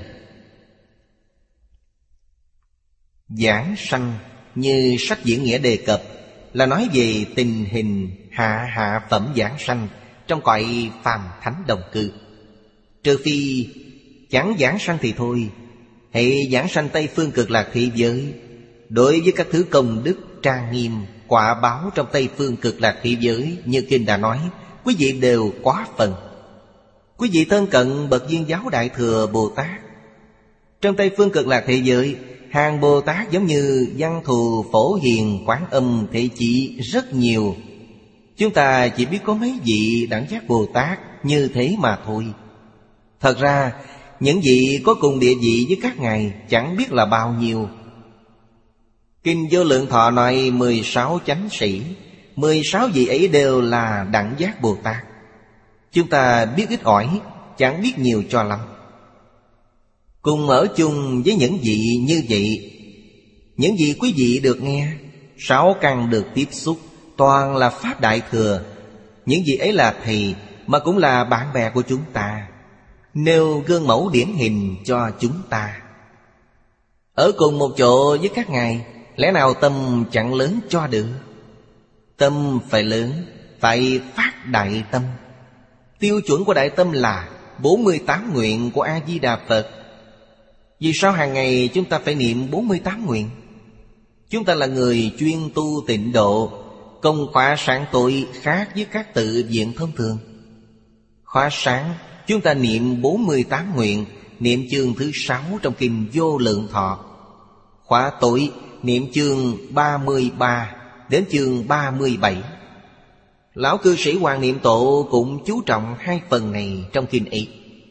Giảng sanh như sách diễn nghĩa đề cập là nói về tình hình hạ hạ phẩm giảng sanh trong cõi phàm thánh đồng cư. Trừ phi chẳng giảng sanh thì thôi, hãy giảng sanh Tây Phương Cực Lạc thế giới. Đối với các thứ công đức trang nghiêm, quả báo trong Tây Phương Cực Lạc thế giới như kinh đã nói, quý vị đều quá phần. Quý vị thân cận bậc Viên Giáo Đại Thừa Bồ Tát. Trong Tây Phương Cực Lạc thế giới, hàng Bồ Tát giống như Văn Thù, Phổ Hiền, Quán Âm, Thế Chí rất nhiều. Chúng ta chỉ biết có mấy vị đẳng giác Bồ Tát như thế mà thôi. Thật ra những vị có cùng địa vị với các ngài chẳng biết là bao nhiêu. Kinh Vô Lượng Thọ nói mười sáu chánh sĩ, mười sáu vị ấy đều là đẳng giác Bồ Tát. Chúng ta biết ít ỏi, chẳng biết nhiều cho lắm. Cùng ở chung với những vị như vậy, những vị quý vị được nghe, sáu căn được tiếp xúc, toàn là pháp đại thừa. Những vị ấy là thầy mà cũng là bạn bè của chúng ta, nêu gương mẫu điển hình cho chúng ta. Ở cùng một chỗ với các ngài, lẽ nào tâm chẳng lớn cho được? Tâm phải lớn, phải phát đại tâm. Tiêu chuẩn của đại tâm là bốn mươi tám nguyện của A-di-đà Phật. Vì sao hàng ngày chúng ta phải niệm bốn mươi tám nguyện? Chúng ta là người chuyên tu tịnh độ, công khóa sáng tối khác với các tự viện thông thường. Khóa sáng chúng ta niệm bốn mươi tám nguyện, niệm chương thứ sáu trong kinh Vô Lượng Thọ. Khóa tối niệm chương ba mươi ba đến chương ba mươi bảy. Lão cư sĩ Hoàng Niệm Tổ cũng chú trọng hai phần này trong kinh ấy.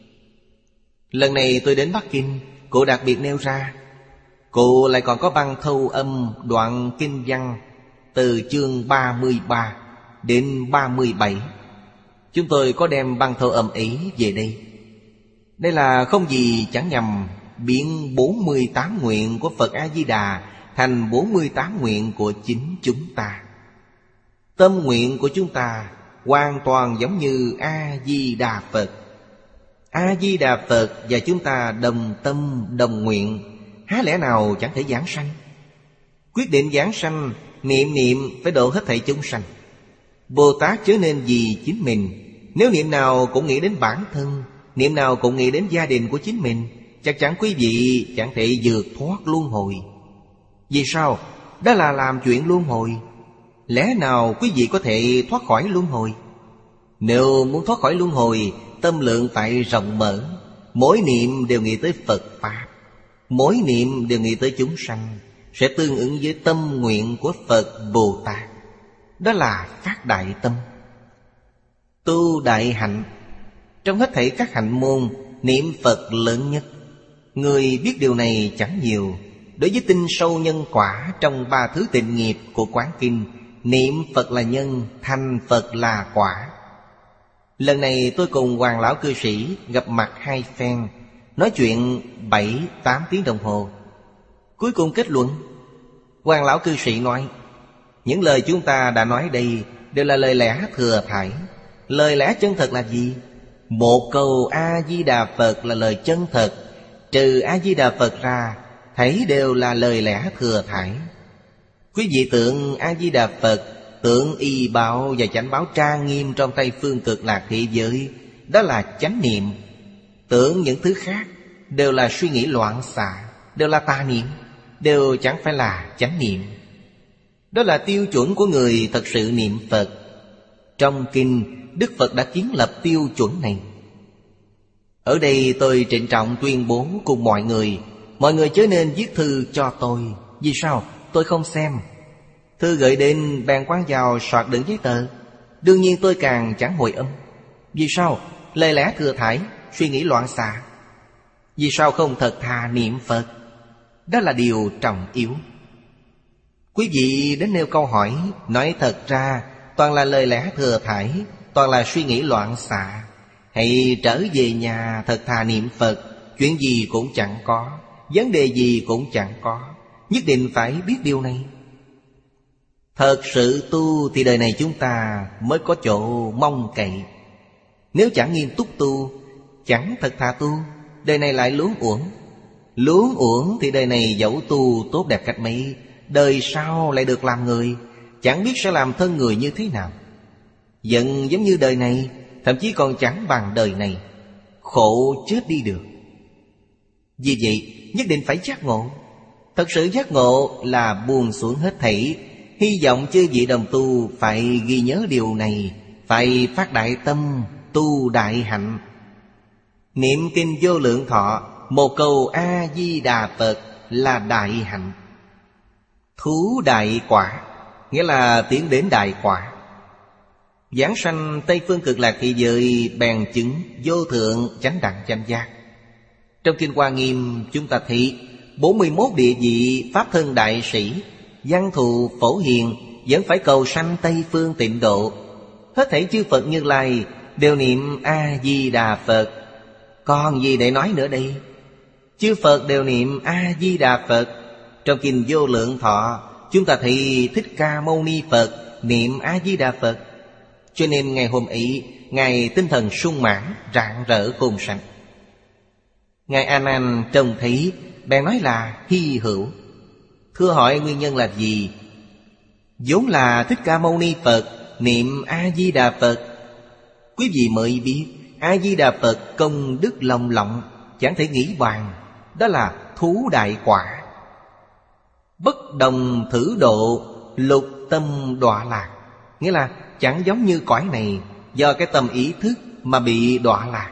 Lần này tôi đến Bắc Kinh, cụ đặc biệt nêu ra. Cụ lại còn có băng thâu âm đoạn kinh văn từ chương ba mươi ba đến ba mươi bảy. Chúng tôi có đem băng thâu âm ấy về đây. Đây là không gì chẳng nhằm biến bốn mươi tám nguyện của Phật A-di-đà thành bốn mươi tám nguyện của chính chúng ta. Tâm nguyện của chúng ta hoàn toàn giống như A-di-đà Phật. A-di-đà Phật và chúng ta đồng tâm đồng nguyện, há lẽ nào chẳng thể giảng sanh? Quyết định giảng sanh, niệm niệm phải độ hết thảy chúng sanh. Bồ Tát chớ nên vì chính mình. Nếu niệm nào cũng nghĩ đến bản thân, niệm nào cũng nghĩ đến gia đình của chính mình, chắc chắn quý vị chẳng thể vượt thoát luân hồi. Vì sao? Đó là làm chuyện luân hồi. Lẽ nào quý vị có thể thoát khỏi luân hồi? Nếu muốn thoát khỏi luân hồi, tâm lượng phải rộng mở. Mỗi niệm đều nghĩ tới Phật Pháp, mỗi niệm đều nghĩ tới chúng sanh, sẽ tương ứng với tâm nguyện của Phật Bồ Tát. Đó là phát đại tâm. Tu đại hạnh. Trong hết thảy các hạnh môn, niệm Phật lớn nhất. Người biết điều này chẳng nhiều. Đối với tin sâu nhân quả trong ba thứ tịnh nghiệp của Quán Kinh, niệm Phật là nhân, thành Phật là quả. Lần này tôi cùng Hoàng lão cư sĩ gặp mặt hai phen, nói chuyện bảy tám tiếng đồng hồ. Cuối cùng kết luận, Hoàng lão cư sĩ nói: những lời chúng ta đã nói đây đều là lời lẽ thừa thải. Lời lẽ chân thật là gì? Một câu A-di-đà Phật là lời chân thật. Trừ A-di-đà Phật ra, thấy đều là lời lẽ thừa thải. Quý vị tượng A-di-đà Phật, tượng y bảo và chánh báo trang nghiêm trong Tây Phương Cực Lạc thế giới, đó là chánh niệm. Tưởng những thứ khác đều là suy nghĩ loạn xạ, đều là tà niệm, đều chẳng phải là chánh niệm. Đó là tiêu chuẩn của người thật sự niệm Phật. Trong kinh, Đức Phật đã kiến lập tiêu chuẩn này. Ở đây tôi trịnh trọng tuyên bố cùng mọi người, mọi người chớ nên viết thư cho tôi. Vì sao? Tôi không xem. Thư gửi đến bèn quăng vào soạt đựng giấy tờ. Đương nhiên tôi càng chẳng hồi âm. Vì sao? Lời lẽ thừa thải, suy nghĩ loạn xạ. Vì sao không thật thà niệm Phật? Đó là điều trọng yếu. Quý vị đến nêu câu hỏi, nói thật ra toàn là lời lẽ thừa thải, toàn là suy nghĩ loạn xạ. Hãy trở về nhà thật thà niệm Phật. Chuyện gì cũng chẳng có, vấn đề gì cũng chẳng có. Nhất định phải biết điều này. Thật sự tu thì đời này chúng ta mới có chỗ mong cậy. Nếu chẳng nghiêm túc tu, chẳng thật thà tu, đời này lại luống uổng. Luống uổng thì đời này dẫu tu tốt đẹp cách mấy, đời sau lại được làm người, chẳng biết sẽ làm thân người như thế nào. Giận giống như đời này, thậm chí còn chẳng bằng đời này. Khổ chết đi được. Vì vậy nhất định phải giác ngộ. Thật sự giác ngộ là buông xuống hết thảy. Hy vọng chư vị đồng tu phải ghi nhớ điều này, phải phát đại tâm, tu đại hạnh. Niệm kinh Vô Lượng Thọ, một câu A-di-đà Phật là đại hạnh. Thú đại quả, nghĩa là tiến đến đại quả. Giảng sanh Tây Phương Cực Lạc thế giới, bèn chứng vô thượng chánh đẳng chánh giác. Trong Kinh Hoa Nghiêm chúng ta thấy bốn mươi mốt địa vị Pháp thân đại sĩ, văn thù phổ hiền vẫn phải cầu sanh Tây Phương tịnh độ. Hết thảy chư Phật Như Lai đều niệm A-di-đà Phật. Còn gì để nói nữa đây? Chư Phật đều niệm A-di-đà Phật. Trong Kinh Vô Lượng Thọ chúng ta thấy Thích Ca Mâu Ni Phật niệm A-di-đà Phật. Cho nên ngày hôm ấy Ngài tinh thần sung mãn, rạng rỡ khôn sanh. Ngài A Nan trông thấy bèn nói là hy hữu. Thưa hỏi nguyên nhân là gì? Vốn là Thích Ca Mâu Ni Phật niệm A-di-đà Phật. Quý vị mới biết A-di-đà Phật công đức lòng lộng, chẳng thể nghĩ bàn. Đó là thú đại quả. Bất đồng thử độ, lục tâm đọa lạc. Nghĩa là chẳng giống như cõi này, do cái tâm ý thức mà bị đọa lạc.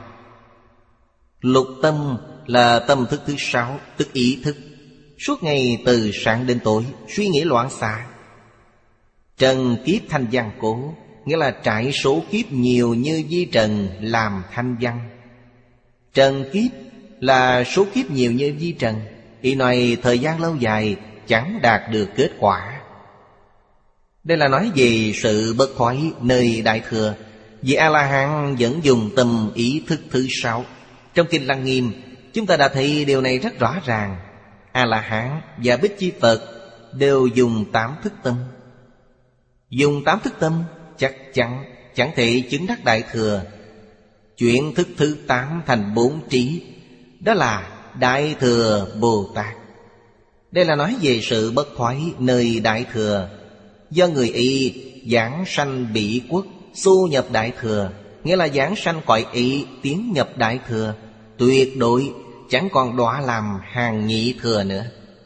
Lục tâm là tâm thức thứ sáu, tức ý thức. Suốt ngày từ sáng đến tối suy nghĩ loạn xạ. Trần kiếp thanh văn cố, nghĩa là trải số kiếp nhiều như vi trần làm thanh văn. Trần kiếp là số kiếp nhiều như vi trần, ý nói thời gian lâu dài chẳng đạt được kết quả. Đây là nói về sự bất thoái nơi Đại Thừa. Vì A-la-hán vẫn dùng tâm ý thức thứ sáu. Trong Kinh Lăng Nghiêm, chúng ta đã thấy điều này rất rõ ràng. A-la-hán và Bích Chi Phật đều dùng tám thức tâm. Dùng tám thức tâm chắc chắn chẳng thể chứng đắc Đại Thừa. Chuyển thức thứ tám thành bốn trí, đó là Đại Thừa Bồ Tát. Đây là nói về sự bất thoái nơi Đại Thừa. Do người Y giảng sanh Bỉ Quốc, xu nhập Đại Thừa, nghĩa là giảng sanh cõi Y tiến nhập Đại Thừa, tuyệt đối chẳng còn đọa làm hàng nhị thừa nữa.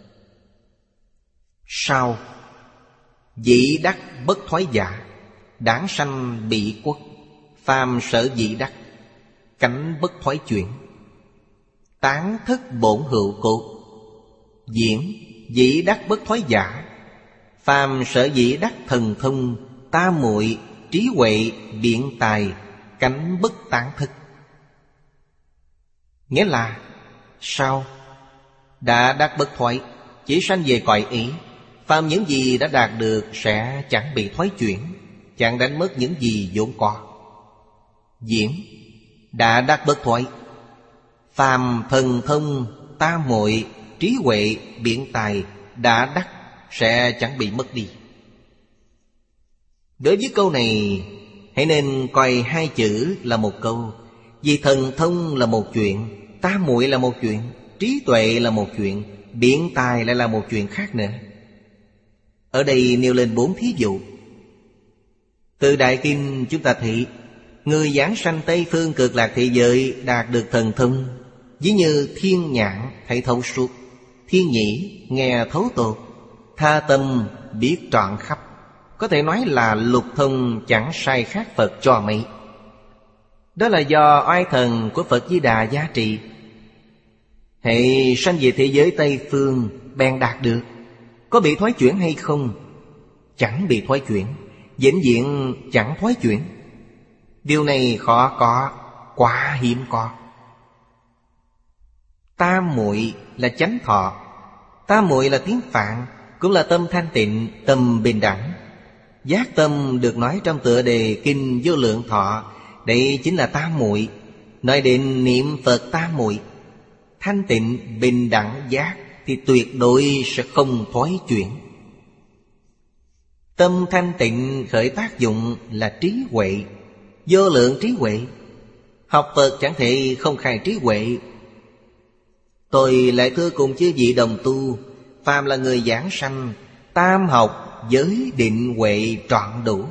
Sau dĩ đắc bất thoái giả, đản sanh Bỉ Quốc, phàm sở dĩ đắc, cánh bất thoái chuyển, tán thức bổn hữu cốt. Diễn dĩ đắc bất thoái giả, phàm sở dĩ đắc thần thông, ta muội, trí huệ, biện tài, cánh bất tán thức. Nghĩa là sau đã đắc bất thoái, chỉ sanh về cõi ý, phàm những gì đã đạt được sẽ chẳng bị thoái chuyển, chẳng đánh mất những gì vốn có. Diễn đã đắc bất thoái, phàm thần thông, ta muội, trí huệ, biện tài đã đắc sẽ chẳng bị mất đi. Đối với câu này, hãy nên coi hai chữ là một câu. Vì thần thông là một chuyện, ta muội là một chuyện, trí tuệ là một chuyện, biện tài lại là một chuyện khác nữa. Ở đây nêu lên bốn thí dụ. Từ Đại Kinh chúng ta thấy, người giảng sanh Tây Phương Cực Lạc Thị Giới đạt được thần thông, ví như thiên nhãn thấy thấu suốt, thiên nhĩ nghe thấu tột, tha tâm biết trọn khắp. Có thể nói là lục thông chẳng sai khác Phật cho mấy. Đó là do oai thần của Phật Di Đà giá trị. Hệ sanh về thế giới Tây Phương bèn đạt được. Có bị thoái chuyển hay không? Chẳng bị thoái chuyển, vĩnh viễn chẳng thoái chuyển. Điều này khó có, quá hiếm có. Tam muội là chánh thọ. Tam muội là tiếng Phạn, cũng là tâm thanh tịnh, tâm bình đẳng. Giác tâm được nói trong tựa đề Kinh Vô Lượng Thọ. Đây chính là tam muội, nói đến niệm Phật tam muội. Thanh tịnh, bình đẳng, giác thì tuyệt đối sẽ không thoái chuyển. Tâm thanh tịnh khởi tác dụng là trí huệ, vô lượng trí huệ. Học Phật chẳng thể không khai trí huệ. Tôi lại thưa cùng chư vị đồng tu, phàm là người giảng sanh, tam học giới định huệ trọn đủ.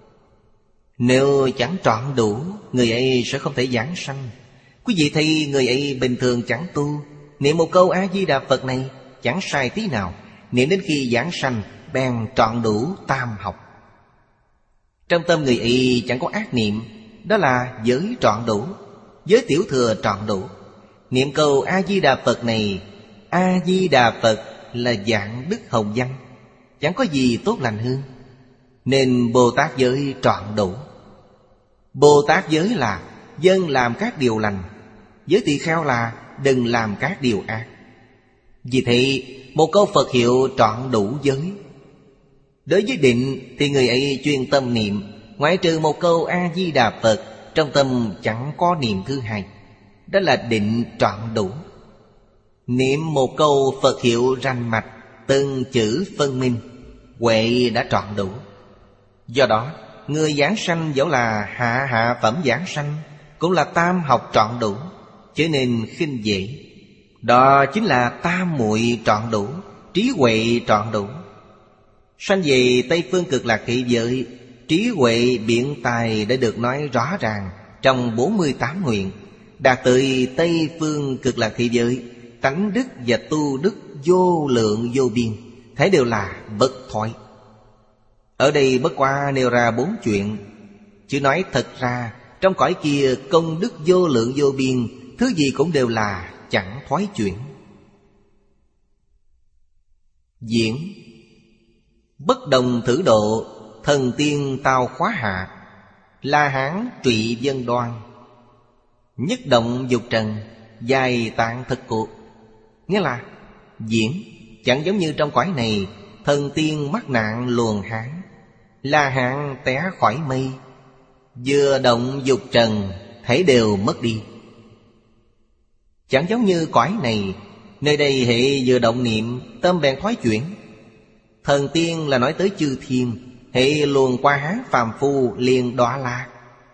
Nếu chẳng trọn đủ, người ấy sẽ không thể giảng sanh. Quý vị thấy người ấy bình thường chẳng tu, niệm một câu A-di-đà Phật này chẳng sai tí nào, niệm đến khi giảng sanh bèn trọn đủ tam học. Trong tâm người ấy chẳng có ác niệm, đó là giới trọn đủ, giới tiểu thừa trọn đủ. Niệm câu A-di-đà Phật này, A-di-đà Phật là dạng đức hồng văn, chẳng có gì tốt lành hơn. Nên Bồ Tát giới trọn đủ. Bồ Tát giới là dân làm các điều lành, giới tỳ kheo là đừng làm các điều ác. Vì thế một câu Phật hiệu trọn đủ giới. Đối với định thì người ấy chuyên tâm niệm, ngoại trừ một câu A-di-đà Phật, trong tâm chẳng có niệm thứ hai, đó là định trọn đủ. Niệm một câu Phật hiệu rành mạch, từng chữ phân minh, huệ đã trọn đủ. Do đó người giảng sanh dẫu là hạ hạ phẩm giảng sanh, cũng là tam học trọn đủ, trở nên khinh dễ. Đó chính là tam muội trọn đủ, trí huệ trọn đủ. Sanh về Tây Phương Cực Lạc Thị Giới, trí huệ biện tài đã được nói rõ ràng trong bốn mươi tám nguyện. Đạt tới Tây Phương Cực Lạc Thị Giới, tánh đức và tu đức vô lượng vô biên, thế đều là bất thoái. Ở đây bất qua nêu ra bốn chuyện, chứ nói thật ra trong cõi kia công đức vô lượng vô biên, thứ gì cũng đều là chẳng thoái chuyển. Diễn bất đồng thử độ, thần tiên tao khóa hạ, La Hán Trụy Vân Đoan, nhất động dục trần, dài tạng thực cuộc. Nghĩa là diễn chẳng giống như trong cõi này, thần tiên mắc nạn luồng hán, La Hán té khỏi mây, vừa động dục trần, thể đều mất đi. Chẳng giống như cõi này, nơi đây hệ vừa động niệm, tâm bèn thoái chuyển. Thần tiên là nói tới chư thiên, hệ luồn qua hán phàm phu liền đọa lạc,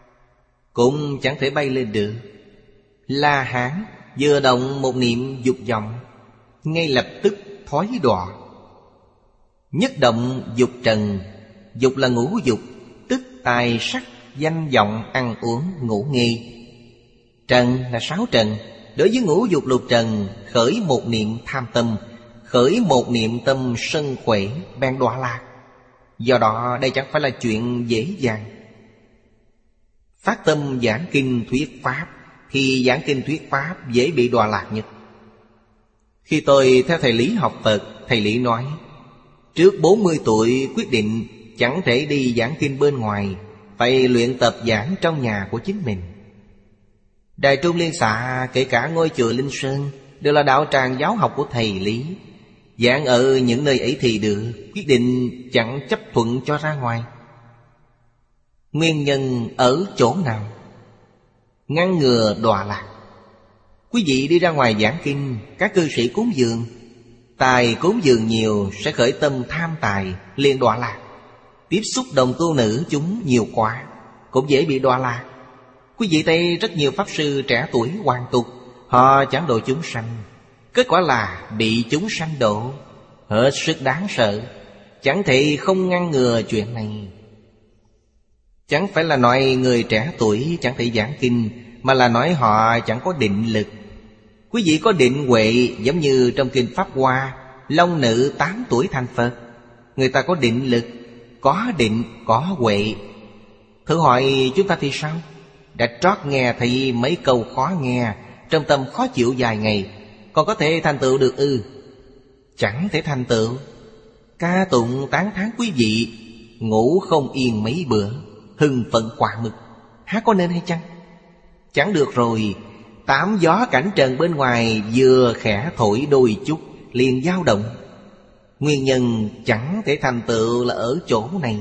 cũng chẳng thể bay lên được. La Hán vừa động một niệm dục vọng, ngay lập tức thoái đọa. Nhất động dục trần, dục là ngũ dục, tức tài sắc, danh vọng, ăn uống, ngủ nghề. Trần là sáu trần. Đối với ngũ dục lục trần, khởi một niệm tham tâm, khởi một niệm tâm sân khỏe, bèn đọa lạc. Do đó đây chẳng phải là chuyện dễ dàng. Phát tâm giảng kinh thuyết pháp, thì giảng kinh thuyết pháp dễ bị đọa lạc nhất. Khi tôi theo thầy Lý học Phật, thầy Lý nói, trước bốn mươi tuổi quyết định chẳng thể đi giảng kinh bên ngoài, phải luyện tập giảng trong nhà của chính mình. Đài Trung Liên Xạ, kể cả ngôi chùa Linh Sơn, đều là đạo tràng giáo học của thầy Lý. Giảng ở những nơi ấy thì được, quyết định chẳng chấp thuận cho ra ngoài. Nguyên nhân ở chỗ nào? Ngăn ngừa đọa lạc. Quý vị đi ra ngoài giảng kinh, các cư sĩ cúng dường, tài cúng dường nhiều sẽ khởi tâm tham tài, liền đọa lạc. Tiếp xúc đồng tu nữ chúng nhiều quá, cũng dễ bị đọa lạc. Quý vị thấy rất nhiều pháp sư trẻ tuổi hoàn tục, họ chẳng độ chúng sanh, kết quả là bị chúng sanh độ, hết sức đáng sợ. Chẳng thể không ngăn ngừa chuyện này. Chẳng phải là nói người trẻ tuổi chẳng thể giảng kinh, mà là nói họ chẳng có định lực. Quý vị có định huệ, giống như trong kinh Pháp Hoa, Long nữ tám tuổi thành Phật. Người ta có định lực, có định, có huệ. Thử hỏi chúng ta thì sao? Đã trót nghe thấy mấy câu khó nghe, trong tâm khó chịu vài ngày, còn có thể thành tựu được ư? Chẳng thể thành tựu. Ca tụng tán thán quý vị, ngủ không yên mấy bữa, hưng phấn quả mực, há có nên hay chăng? Chẳng được rồi. Tám gió cảnh trần bên ngoài vừa khẽ thổi đôi chút, liền dao động. Nguyên nhân chẳng thể thành tựu là ở chỗ này.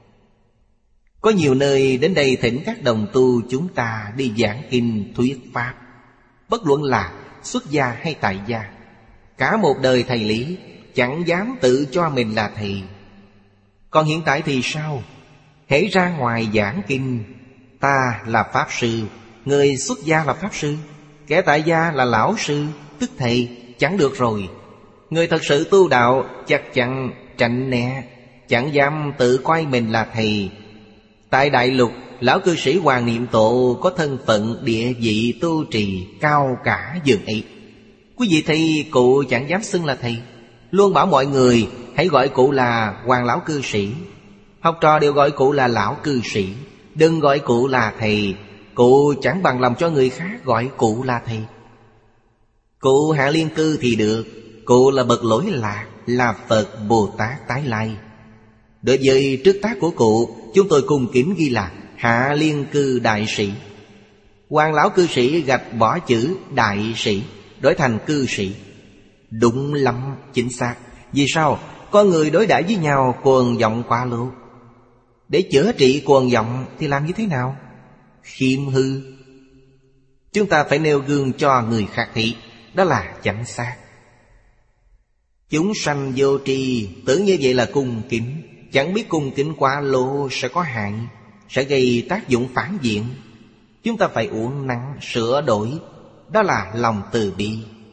Có nhiều nơi đến đây thỉnh các đồng tu chúng ta đi giảng kinh thuyết pháp, bất luận là xuất gia hay tại gia. Cả một đời thầy Lý chẳng dám tự cho mình là thầy. Còn hiện tại thì sao? Hễ ra ngoài giảng kinh, ta là pháp sư, người xuất gia là pháp sư, kẻ tại gia là lão sư, tức thầy. Chẳng được rồi. Người thật sự tu đạo chắc chắn tránh né, chẳng dám tự coi mình là thầy. Tại Đại Lục, lão cư sĩ Hoàng Niệm Tổ có thân phận địa vị tu trì cao cả dường ấy. Quý vị thấy cụ chẳng dám xưng là thầy, luôn bảo mọi người hãy gọi cụ là Hoàng lão cư sĩ. Học trò đều gọi cụ là lão cư sĩ, đừng gọi cụ là thầy. Cụ chẳng bằng lòng cho người khác gọi cụ là thầy. Cụ Hạ Liên Cư thì được, cụ là bậc lỗi lạc, là Phật Bồ Tát tái lai. Đối với trước tác của cụ, chúng tôi cung kính ghi là Hạ Liên Cư đại sĩ. Hoàng lão cư sĩ gạch bỏ chữ đại sĩ, đổi thành cư sĩ. Đúng lắm, chính xác. Vì sao? Con người đối đãi với nhau cuồng vọng quá lố. Để chữa trị cuồng vọng thì làm như thế nào? Khiêm hư. Chúng ta phải nêu gương cho người khác thị, đó là chánh xác. Chúng sanh vô tri, tưởng như vậy là cung kính, chẳng biết cung kính quá lố sẽ có hại, sẽ gây tác dụng phản diện. Chúng ta phải uống nắng, sửa đổi, đó là lòng từ bi.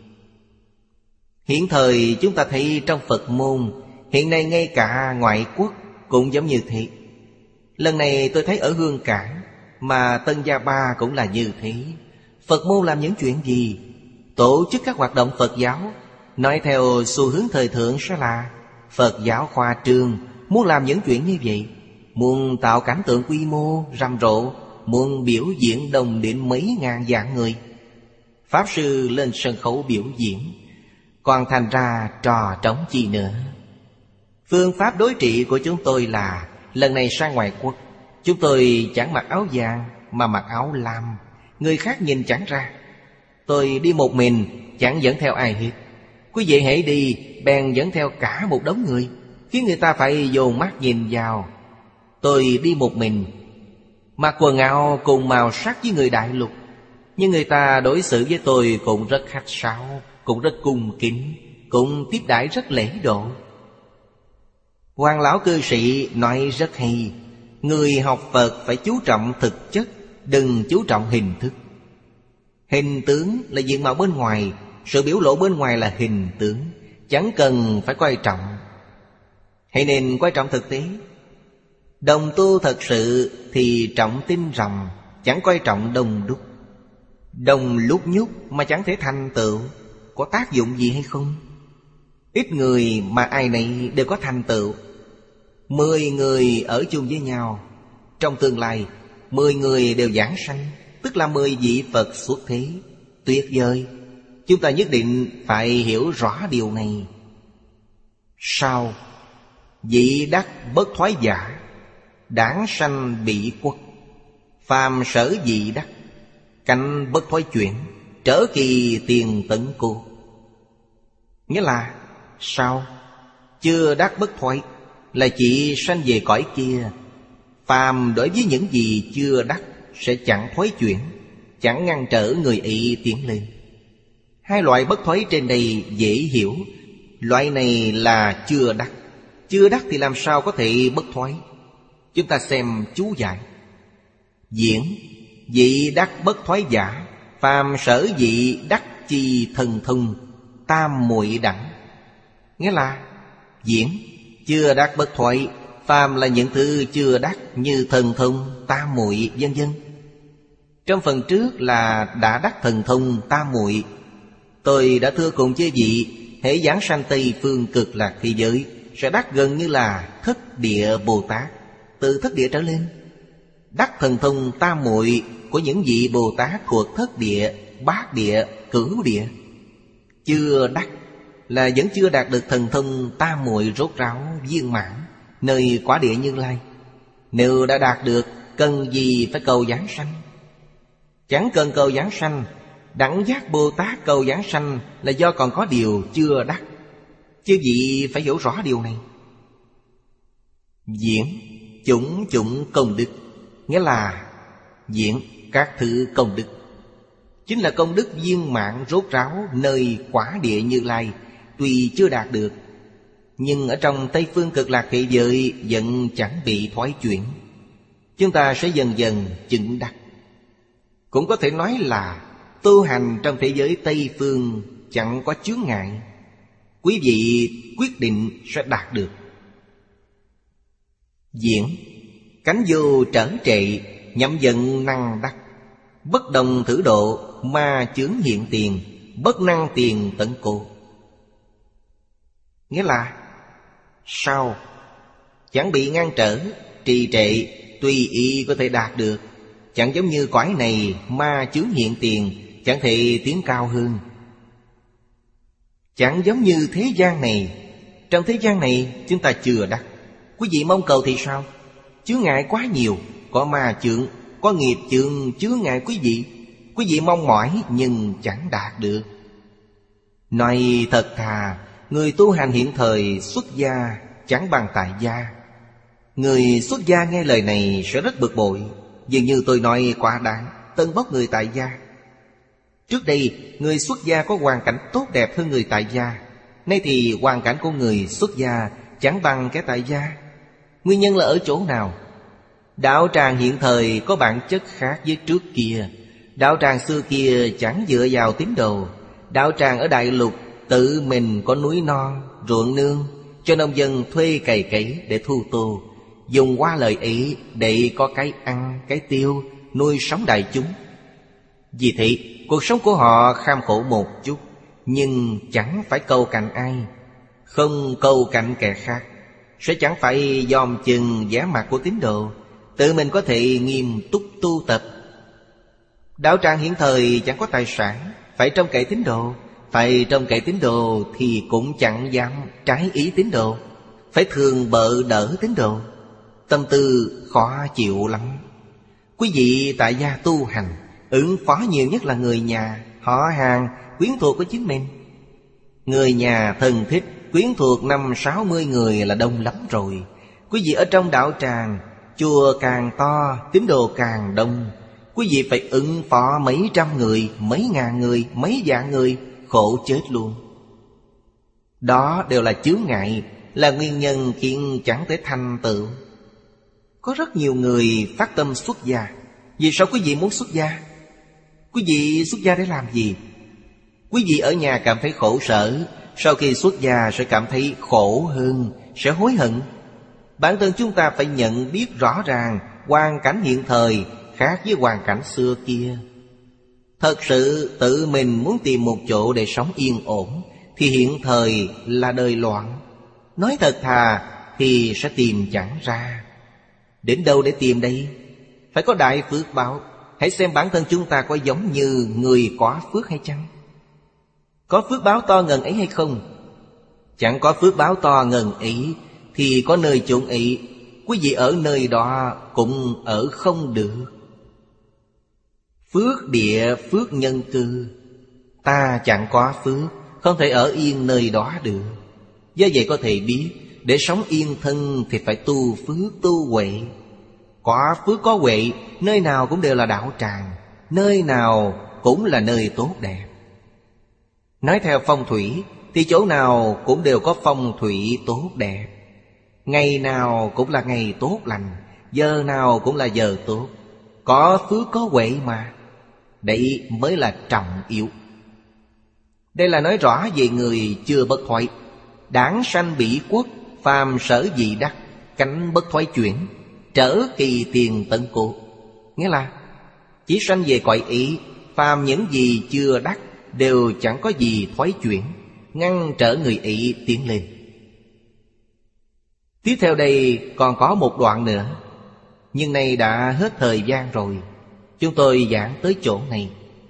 Hiện thời chúng ta thấy trong Phật môn, hiện nay ngay cả ngoại quốc cũng giống như thế. Lần này tôi thấy ở Hương Cảng, mà Tân Gia Ba cũng là như thế. Phật môn làm những chuyện gì? Tổ chức các hoạt động Phật giáo, nói theo xu hướng thời thượng sẽ là Phật giáo khoa trương, muốn làm những chuyện như vậy, muốn tạo cảnh tượng quy mô rầm rộ, muốn biểu diễn đồng đến mấy ngàn vạn người. Pháp sư lên sân khấu biểu diễn, còn thành ra trò trống chi nữa. Phương pháp đối trị của chúng tôi là lần này sang ngoại quốc, Chúng tôi chẳng mặc áo vàng mà mặc áo lam, người khác nhìn chẳng ra. Tôi đi một mình, chẳng dẫn theo ai hết. Quý vị hãy đi, bèn dẫn theo cả một đống người, khiến người ta phải dồn mắt nhìn vào. Tôi đi một mình, mặc quần áo cùng màu sắc với người đại lục, nhưng người ta đối xử với tôi cũng rất khách sáo, cũng rất cung kính, cũng tiếp đãi rất lễ độ. Hoàng lão cư sĩ nói rất hay: người học Phật phải chú trọng thực chất, đừng chú trọng hình thức. Hình tướng là diện mạo bên ngoài, sự biểu lộ bên ngoài là hình tướng, chẳng cần phải quan trọng. Hãy nên quan trọng thực tế. Đồng tu thật sự thì trọng tinh ròng, chẳng quan trọng đông đúc. Đồng lúc nhúc mà chẳng thể thành tựu, có tác dụng gì hay không? Ít người mà ai nấy đều có thành tựu. Mười người ở chung với nhau, trong tương lai mười người đều giảng sanh, tức là mười vị Phật xuất thế. Tuyệt vời! Chúng ta nhất định phải hiểu rõ điều này. Sao? Vị đắc bất thoái giả, đảng sanh bị quốc. Phàm sở vị đắc, canh bất thoái chuyển, trở kỳ tiền tận cô. Nghĩa là sao? Chưa đắc bất thoái là chỉ sanh về cõi kia. Phàm đối với những gì chưa đắc sẽ chẳng thoái chuyển, chẳng ngăn trở người ấy tiến lên. Hai loại bất thoái trên đây dễ hiểu. Loại này là chưa đắc. Chưa đắc thì làm sao có thể bất thoái? Chúng ta xem chú giải. Diễn: vị đắc bất thoái giả, phàm sở vị đắc chi thần thông, tam muội đẳng. Nghĩa là diễn, chưa đắc bất thoái, phàm là những thứ chưa đắc như thần thông, tam muội vân vân. Trong phần trước là đã đắc thần thông tam muội. Tôi đã thưa cùng chư vị, hễ giảng sanh Tây phương cực lạc thế giới sẽ đắc gần như là thất địa Bồ Tát, từ thất địa trở lên. Đắc thần thông tam muội của những vị Bồ Tát thuộc thất địa, bát địa, cửu địa. Chưa đắc là vẫn chưa đạt được thần thông tam muội rốt ráo viên mãn nơi quả địa Như Lai. Nếu đã đạt được, cần gì phải cầu giảng sanh? Chẳng cần cầu giảng sanh. Đẳng giác Bồ Tát cầu giảng sanh là do còn có điều chưa đắc. Chư vị phải hiểu rõ điều này. Diễn: chủng chủng công đức. Nghĩa là diễn các thứ công đức, chính là công đức viên mãn rốt ráo nơi quả địa Như Lai. Tuy chưa đạt được, nhưng ở trong Tây phương cực lạc thế giới vẫn chẳng bị thoái chuyển. Chúng ta sẽ dần dần chứng đắc. Cũng có thể nói là tu hành trong thế giới Tây phương chẳng có chướng ngại. Quý vị quyết định sẽ đạt được. Diễn: cánh vô trở trệ, nhậm vận năng đắc. Bất đồng thử độ, ma chướng hiện tiền, bất năng tiền tận cô. Nghĩa là sao? Chẳng bị ngăn trở, trì trệ, tùy ý có thể đạt được. Chẳng giống như cõi này ma chướng hiện tiền, chẳng thể tiến cao hơn. Chẳng giống như thế gian này. Trong thế gian này chúng ta chưa đắc. Quý vị mong cầu thì sao? Chướng ngại quá nhiều. Có ma chướng, có nghiệp chướng chướng ngại quý vị. Quý vị mong mỏi nhưng chẳng đạt được. Nói thật thà, người tu hành hiện thời xuất gia chẳng bằng tại gia. Người xuất gia nghe lời này sẽ rất bực bội. Dường như tôi nói quá đáng, tân bốc người tại gia. Trước đây người xuất gia có hoàn cảnh tốt đẹp hơn người tại gia. Nay thì hoàn cảnh của người xuất gia chẳng bằng kẻ tại gia. Nguyên nhân là ở chỗ nào? Đạo tràng hiện thời có bản chất khác với trước kia. Đạo tràng xưa kia chẳng dựa vào tín đồ. Đạo tràng ở Đại Lục tự mình có núi non, ruộng nương, cho nông dân thuê cày cấy để thu tô, dùng qua lời ấy để có cái ăn, cái tiêu, nuôi sống đại chúng. Vì thế cuộc sống của họ kham khổ một chút, nhưng chẳng phải cầu cạnh ai. Không cầu cạnh kẻ khác, sẽ chẳng phải dòm chừng vẻ mặt của tín đồ. Tự mình có thể nghiêm túc tu tập. Đạo tràng hiện thời chẳng có tài sản, phải trông cậy tín đồ. Phải trông cậy tín đồ thì cũng chẳng dám trái ý tín đồ, phải thường bợ đỡ tín đồ. tâm tư khó chịu lắm. Quý vị tại gia tu hành, ứng phó nhiều nhất là người nhà, họ hàng, quyến thuộc của chính mình. Người nhà thân thích, quyến thuộc năm sáu mươi người là đông lắm rồi. Quý vị ở trong đạo tràng, chùa càng to, tín đồ càng đông, quý vị phải ứng phó mấy trăm người, mấy ngàn người, mấy vạn người, khổ chết luôn. Đó đều là chướng ngại, là nguyên nhân khiến chẳng thể thành tựu. Có rất nhiều người phát tâm xuất gia. Vì sao quý vị muốn xuất gia? Quý vị xuất gia để làm gì? Quý vị ở nhà cảm thấy khổ sở, sau khi xuất gia sẽ cảm thấy khổ hơn, sẽ hối hận. Bản thân chúng ta phải nhận biết rõ ràng hoàn cảnh hiện thời khác với hoàn cảnh xưa kia. Thật sự tự mình muốn tìm một chỗ để sống yên ổn thì hiện thời là đời loạn. Nói thật thà thì sẽ tìm chẳng ra. Đến đâu để tìm đây? Phải có đại phước báo. Hãy xem bản thân chúng ta có giống như người có phước hay chăng? Có phước báo to ngần ấy hay không? Chẳng có phước báo to ngần ấy thì có nơi chốn ấy, quý vị ở nơi đó cũng ở không được. Phước địa phước nhân cư. Ta chẳng có phước, không thể ở yên nơi đó được. Do vậy có thể biết, để sống yên thân thì phải tu phước tu huệ. Có phước có huệ, nơi nào cũng đều là đạo tràng, nơi nào cũng là nơi tốt đẹp. Nói theo phong thủy thì chỗ nào cũng đều có phong thủy tốt đẹp. Ngày nào cũng là ngày tốt lành, giờ nào cũng là giờ tốt. Có phước có huệ mà. Đây mới là trọng yếu. Đây là nói rõ về người chưa bất thoái. Đảng sanh bỉ quốc, phàm sở dị đắc, cánh bất thoái chuyển, trở kỳ tiền tận cố. Nghĩa là chỉ sanh về cõi ý, phàm những gì chưa đắc đều chẳng có gì thoái chuyển, ngăn trở người ý tiến lên. Tiếp theo đây còn có một đoạn nữa, nhưng nay đã hết thời gian rồi, chúng tôi giảng tới chỗ này.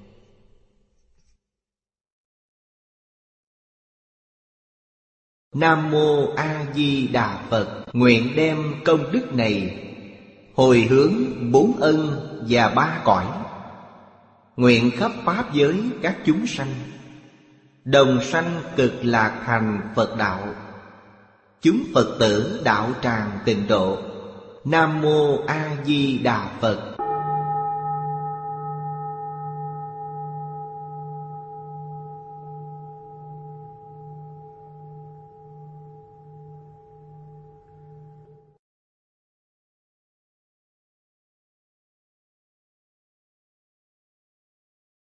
Nam Mô A Di Đà Phật. Nguyện đem công đức này hồi hướng bốn ân và ba cõi, nguyện khắp pháp giới các chúng sanh đồng sanh cực lạc thành Phật đạo. Chúng Phật tử đạo tràng Tịnh Độ. Nam Mô A Di Đà Phật.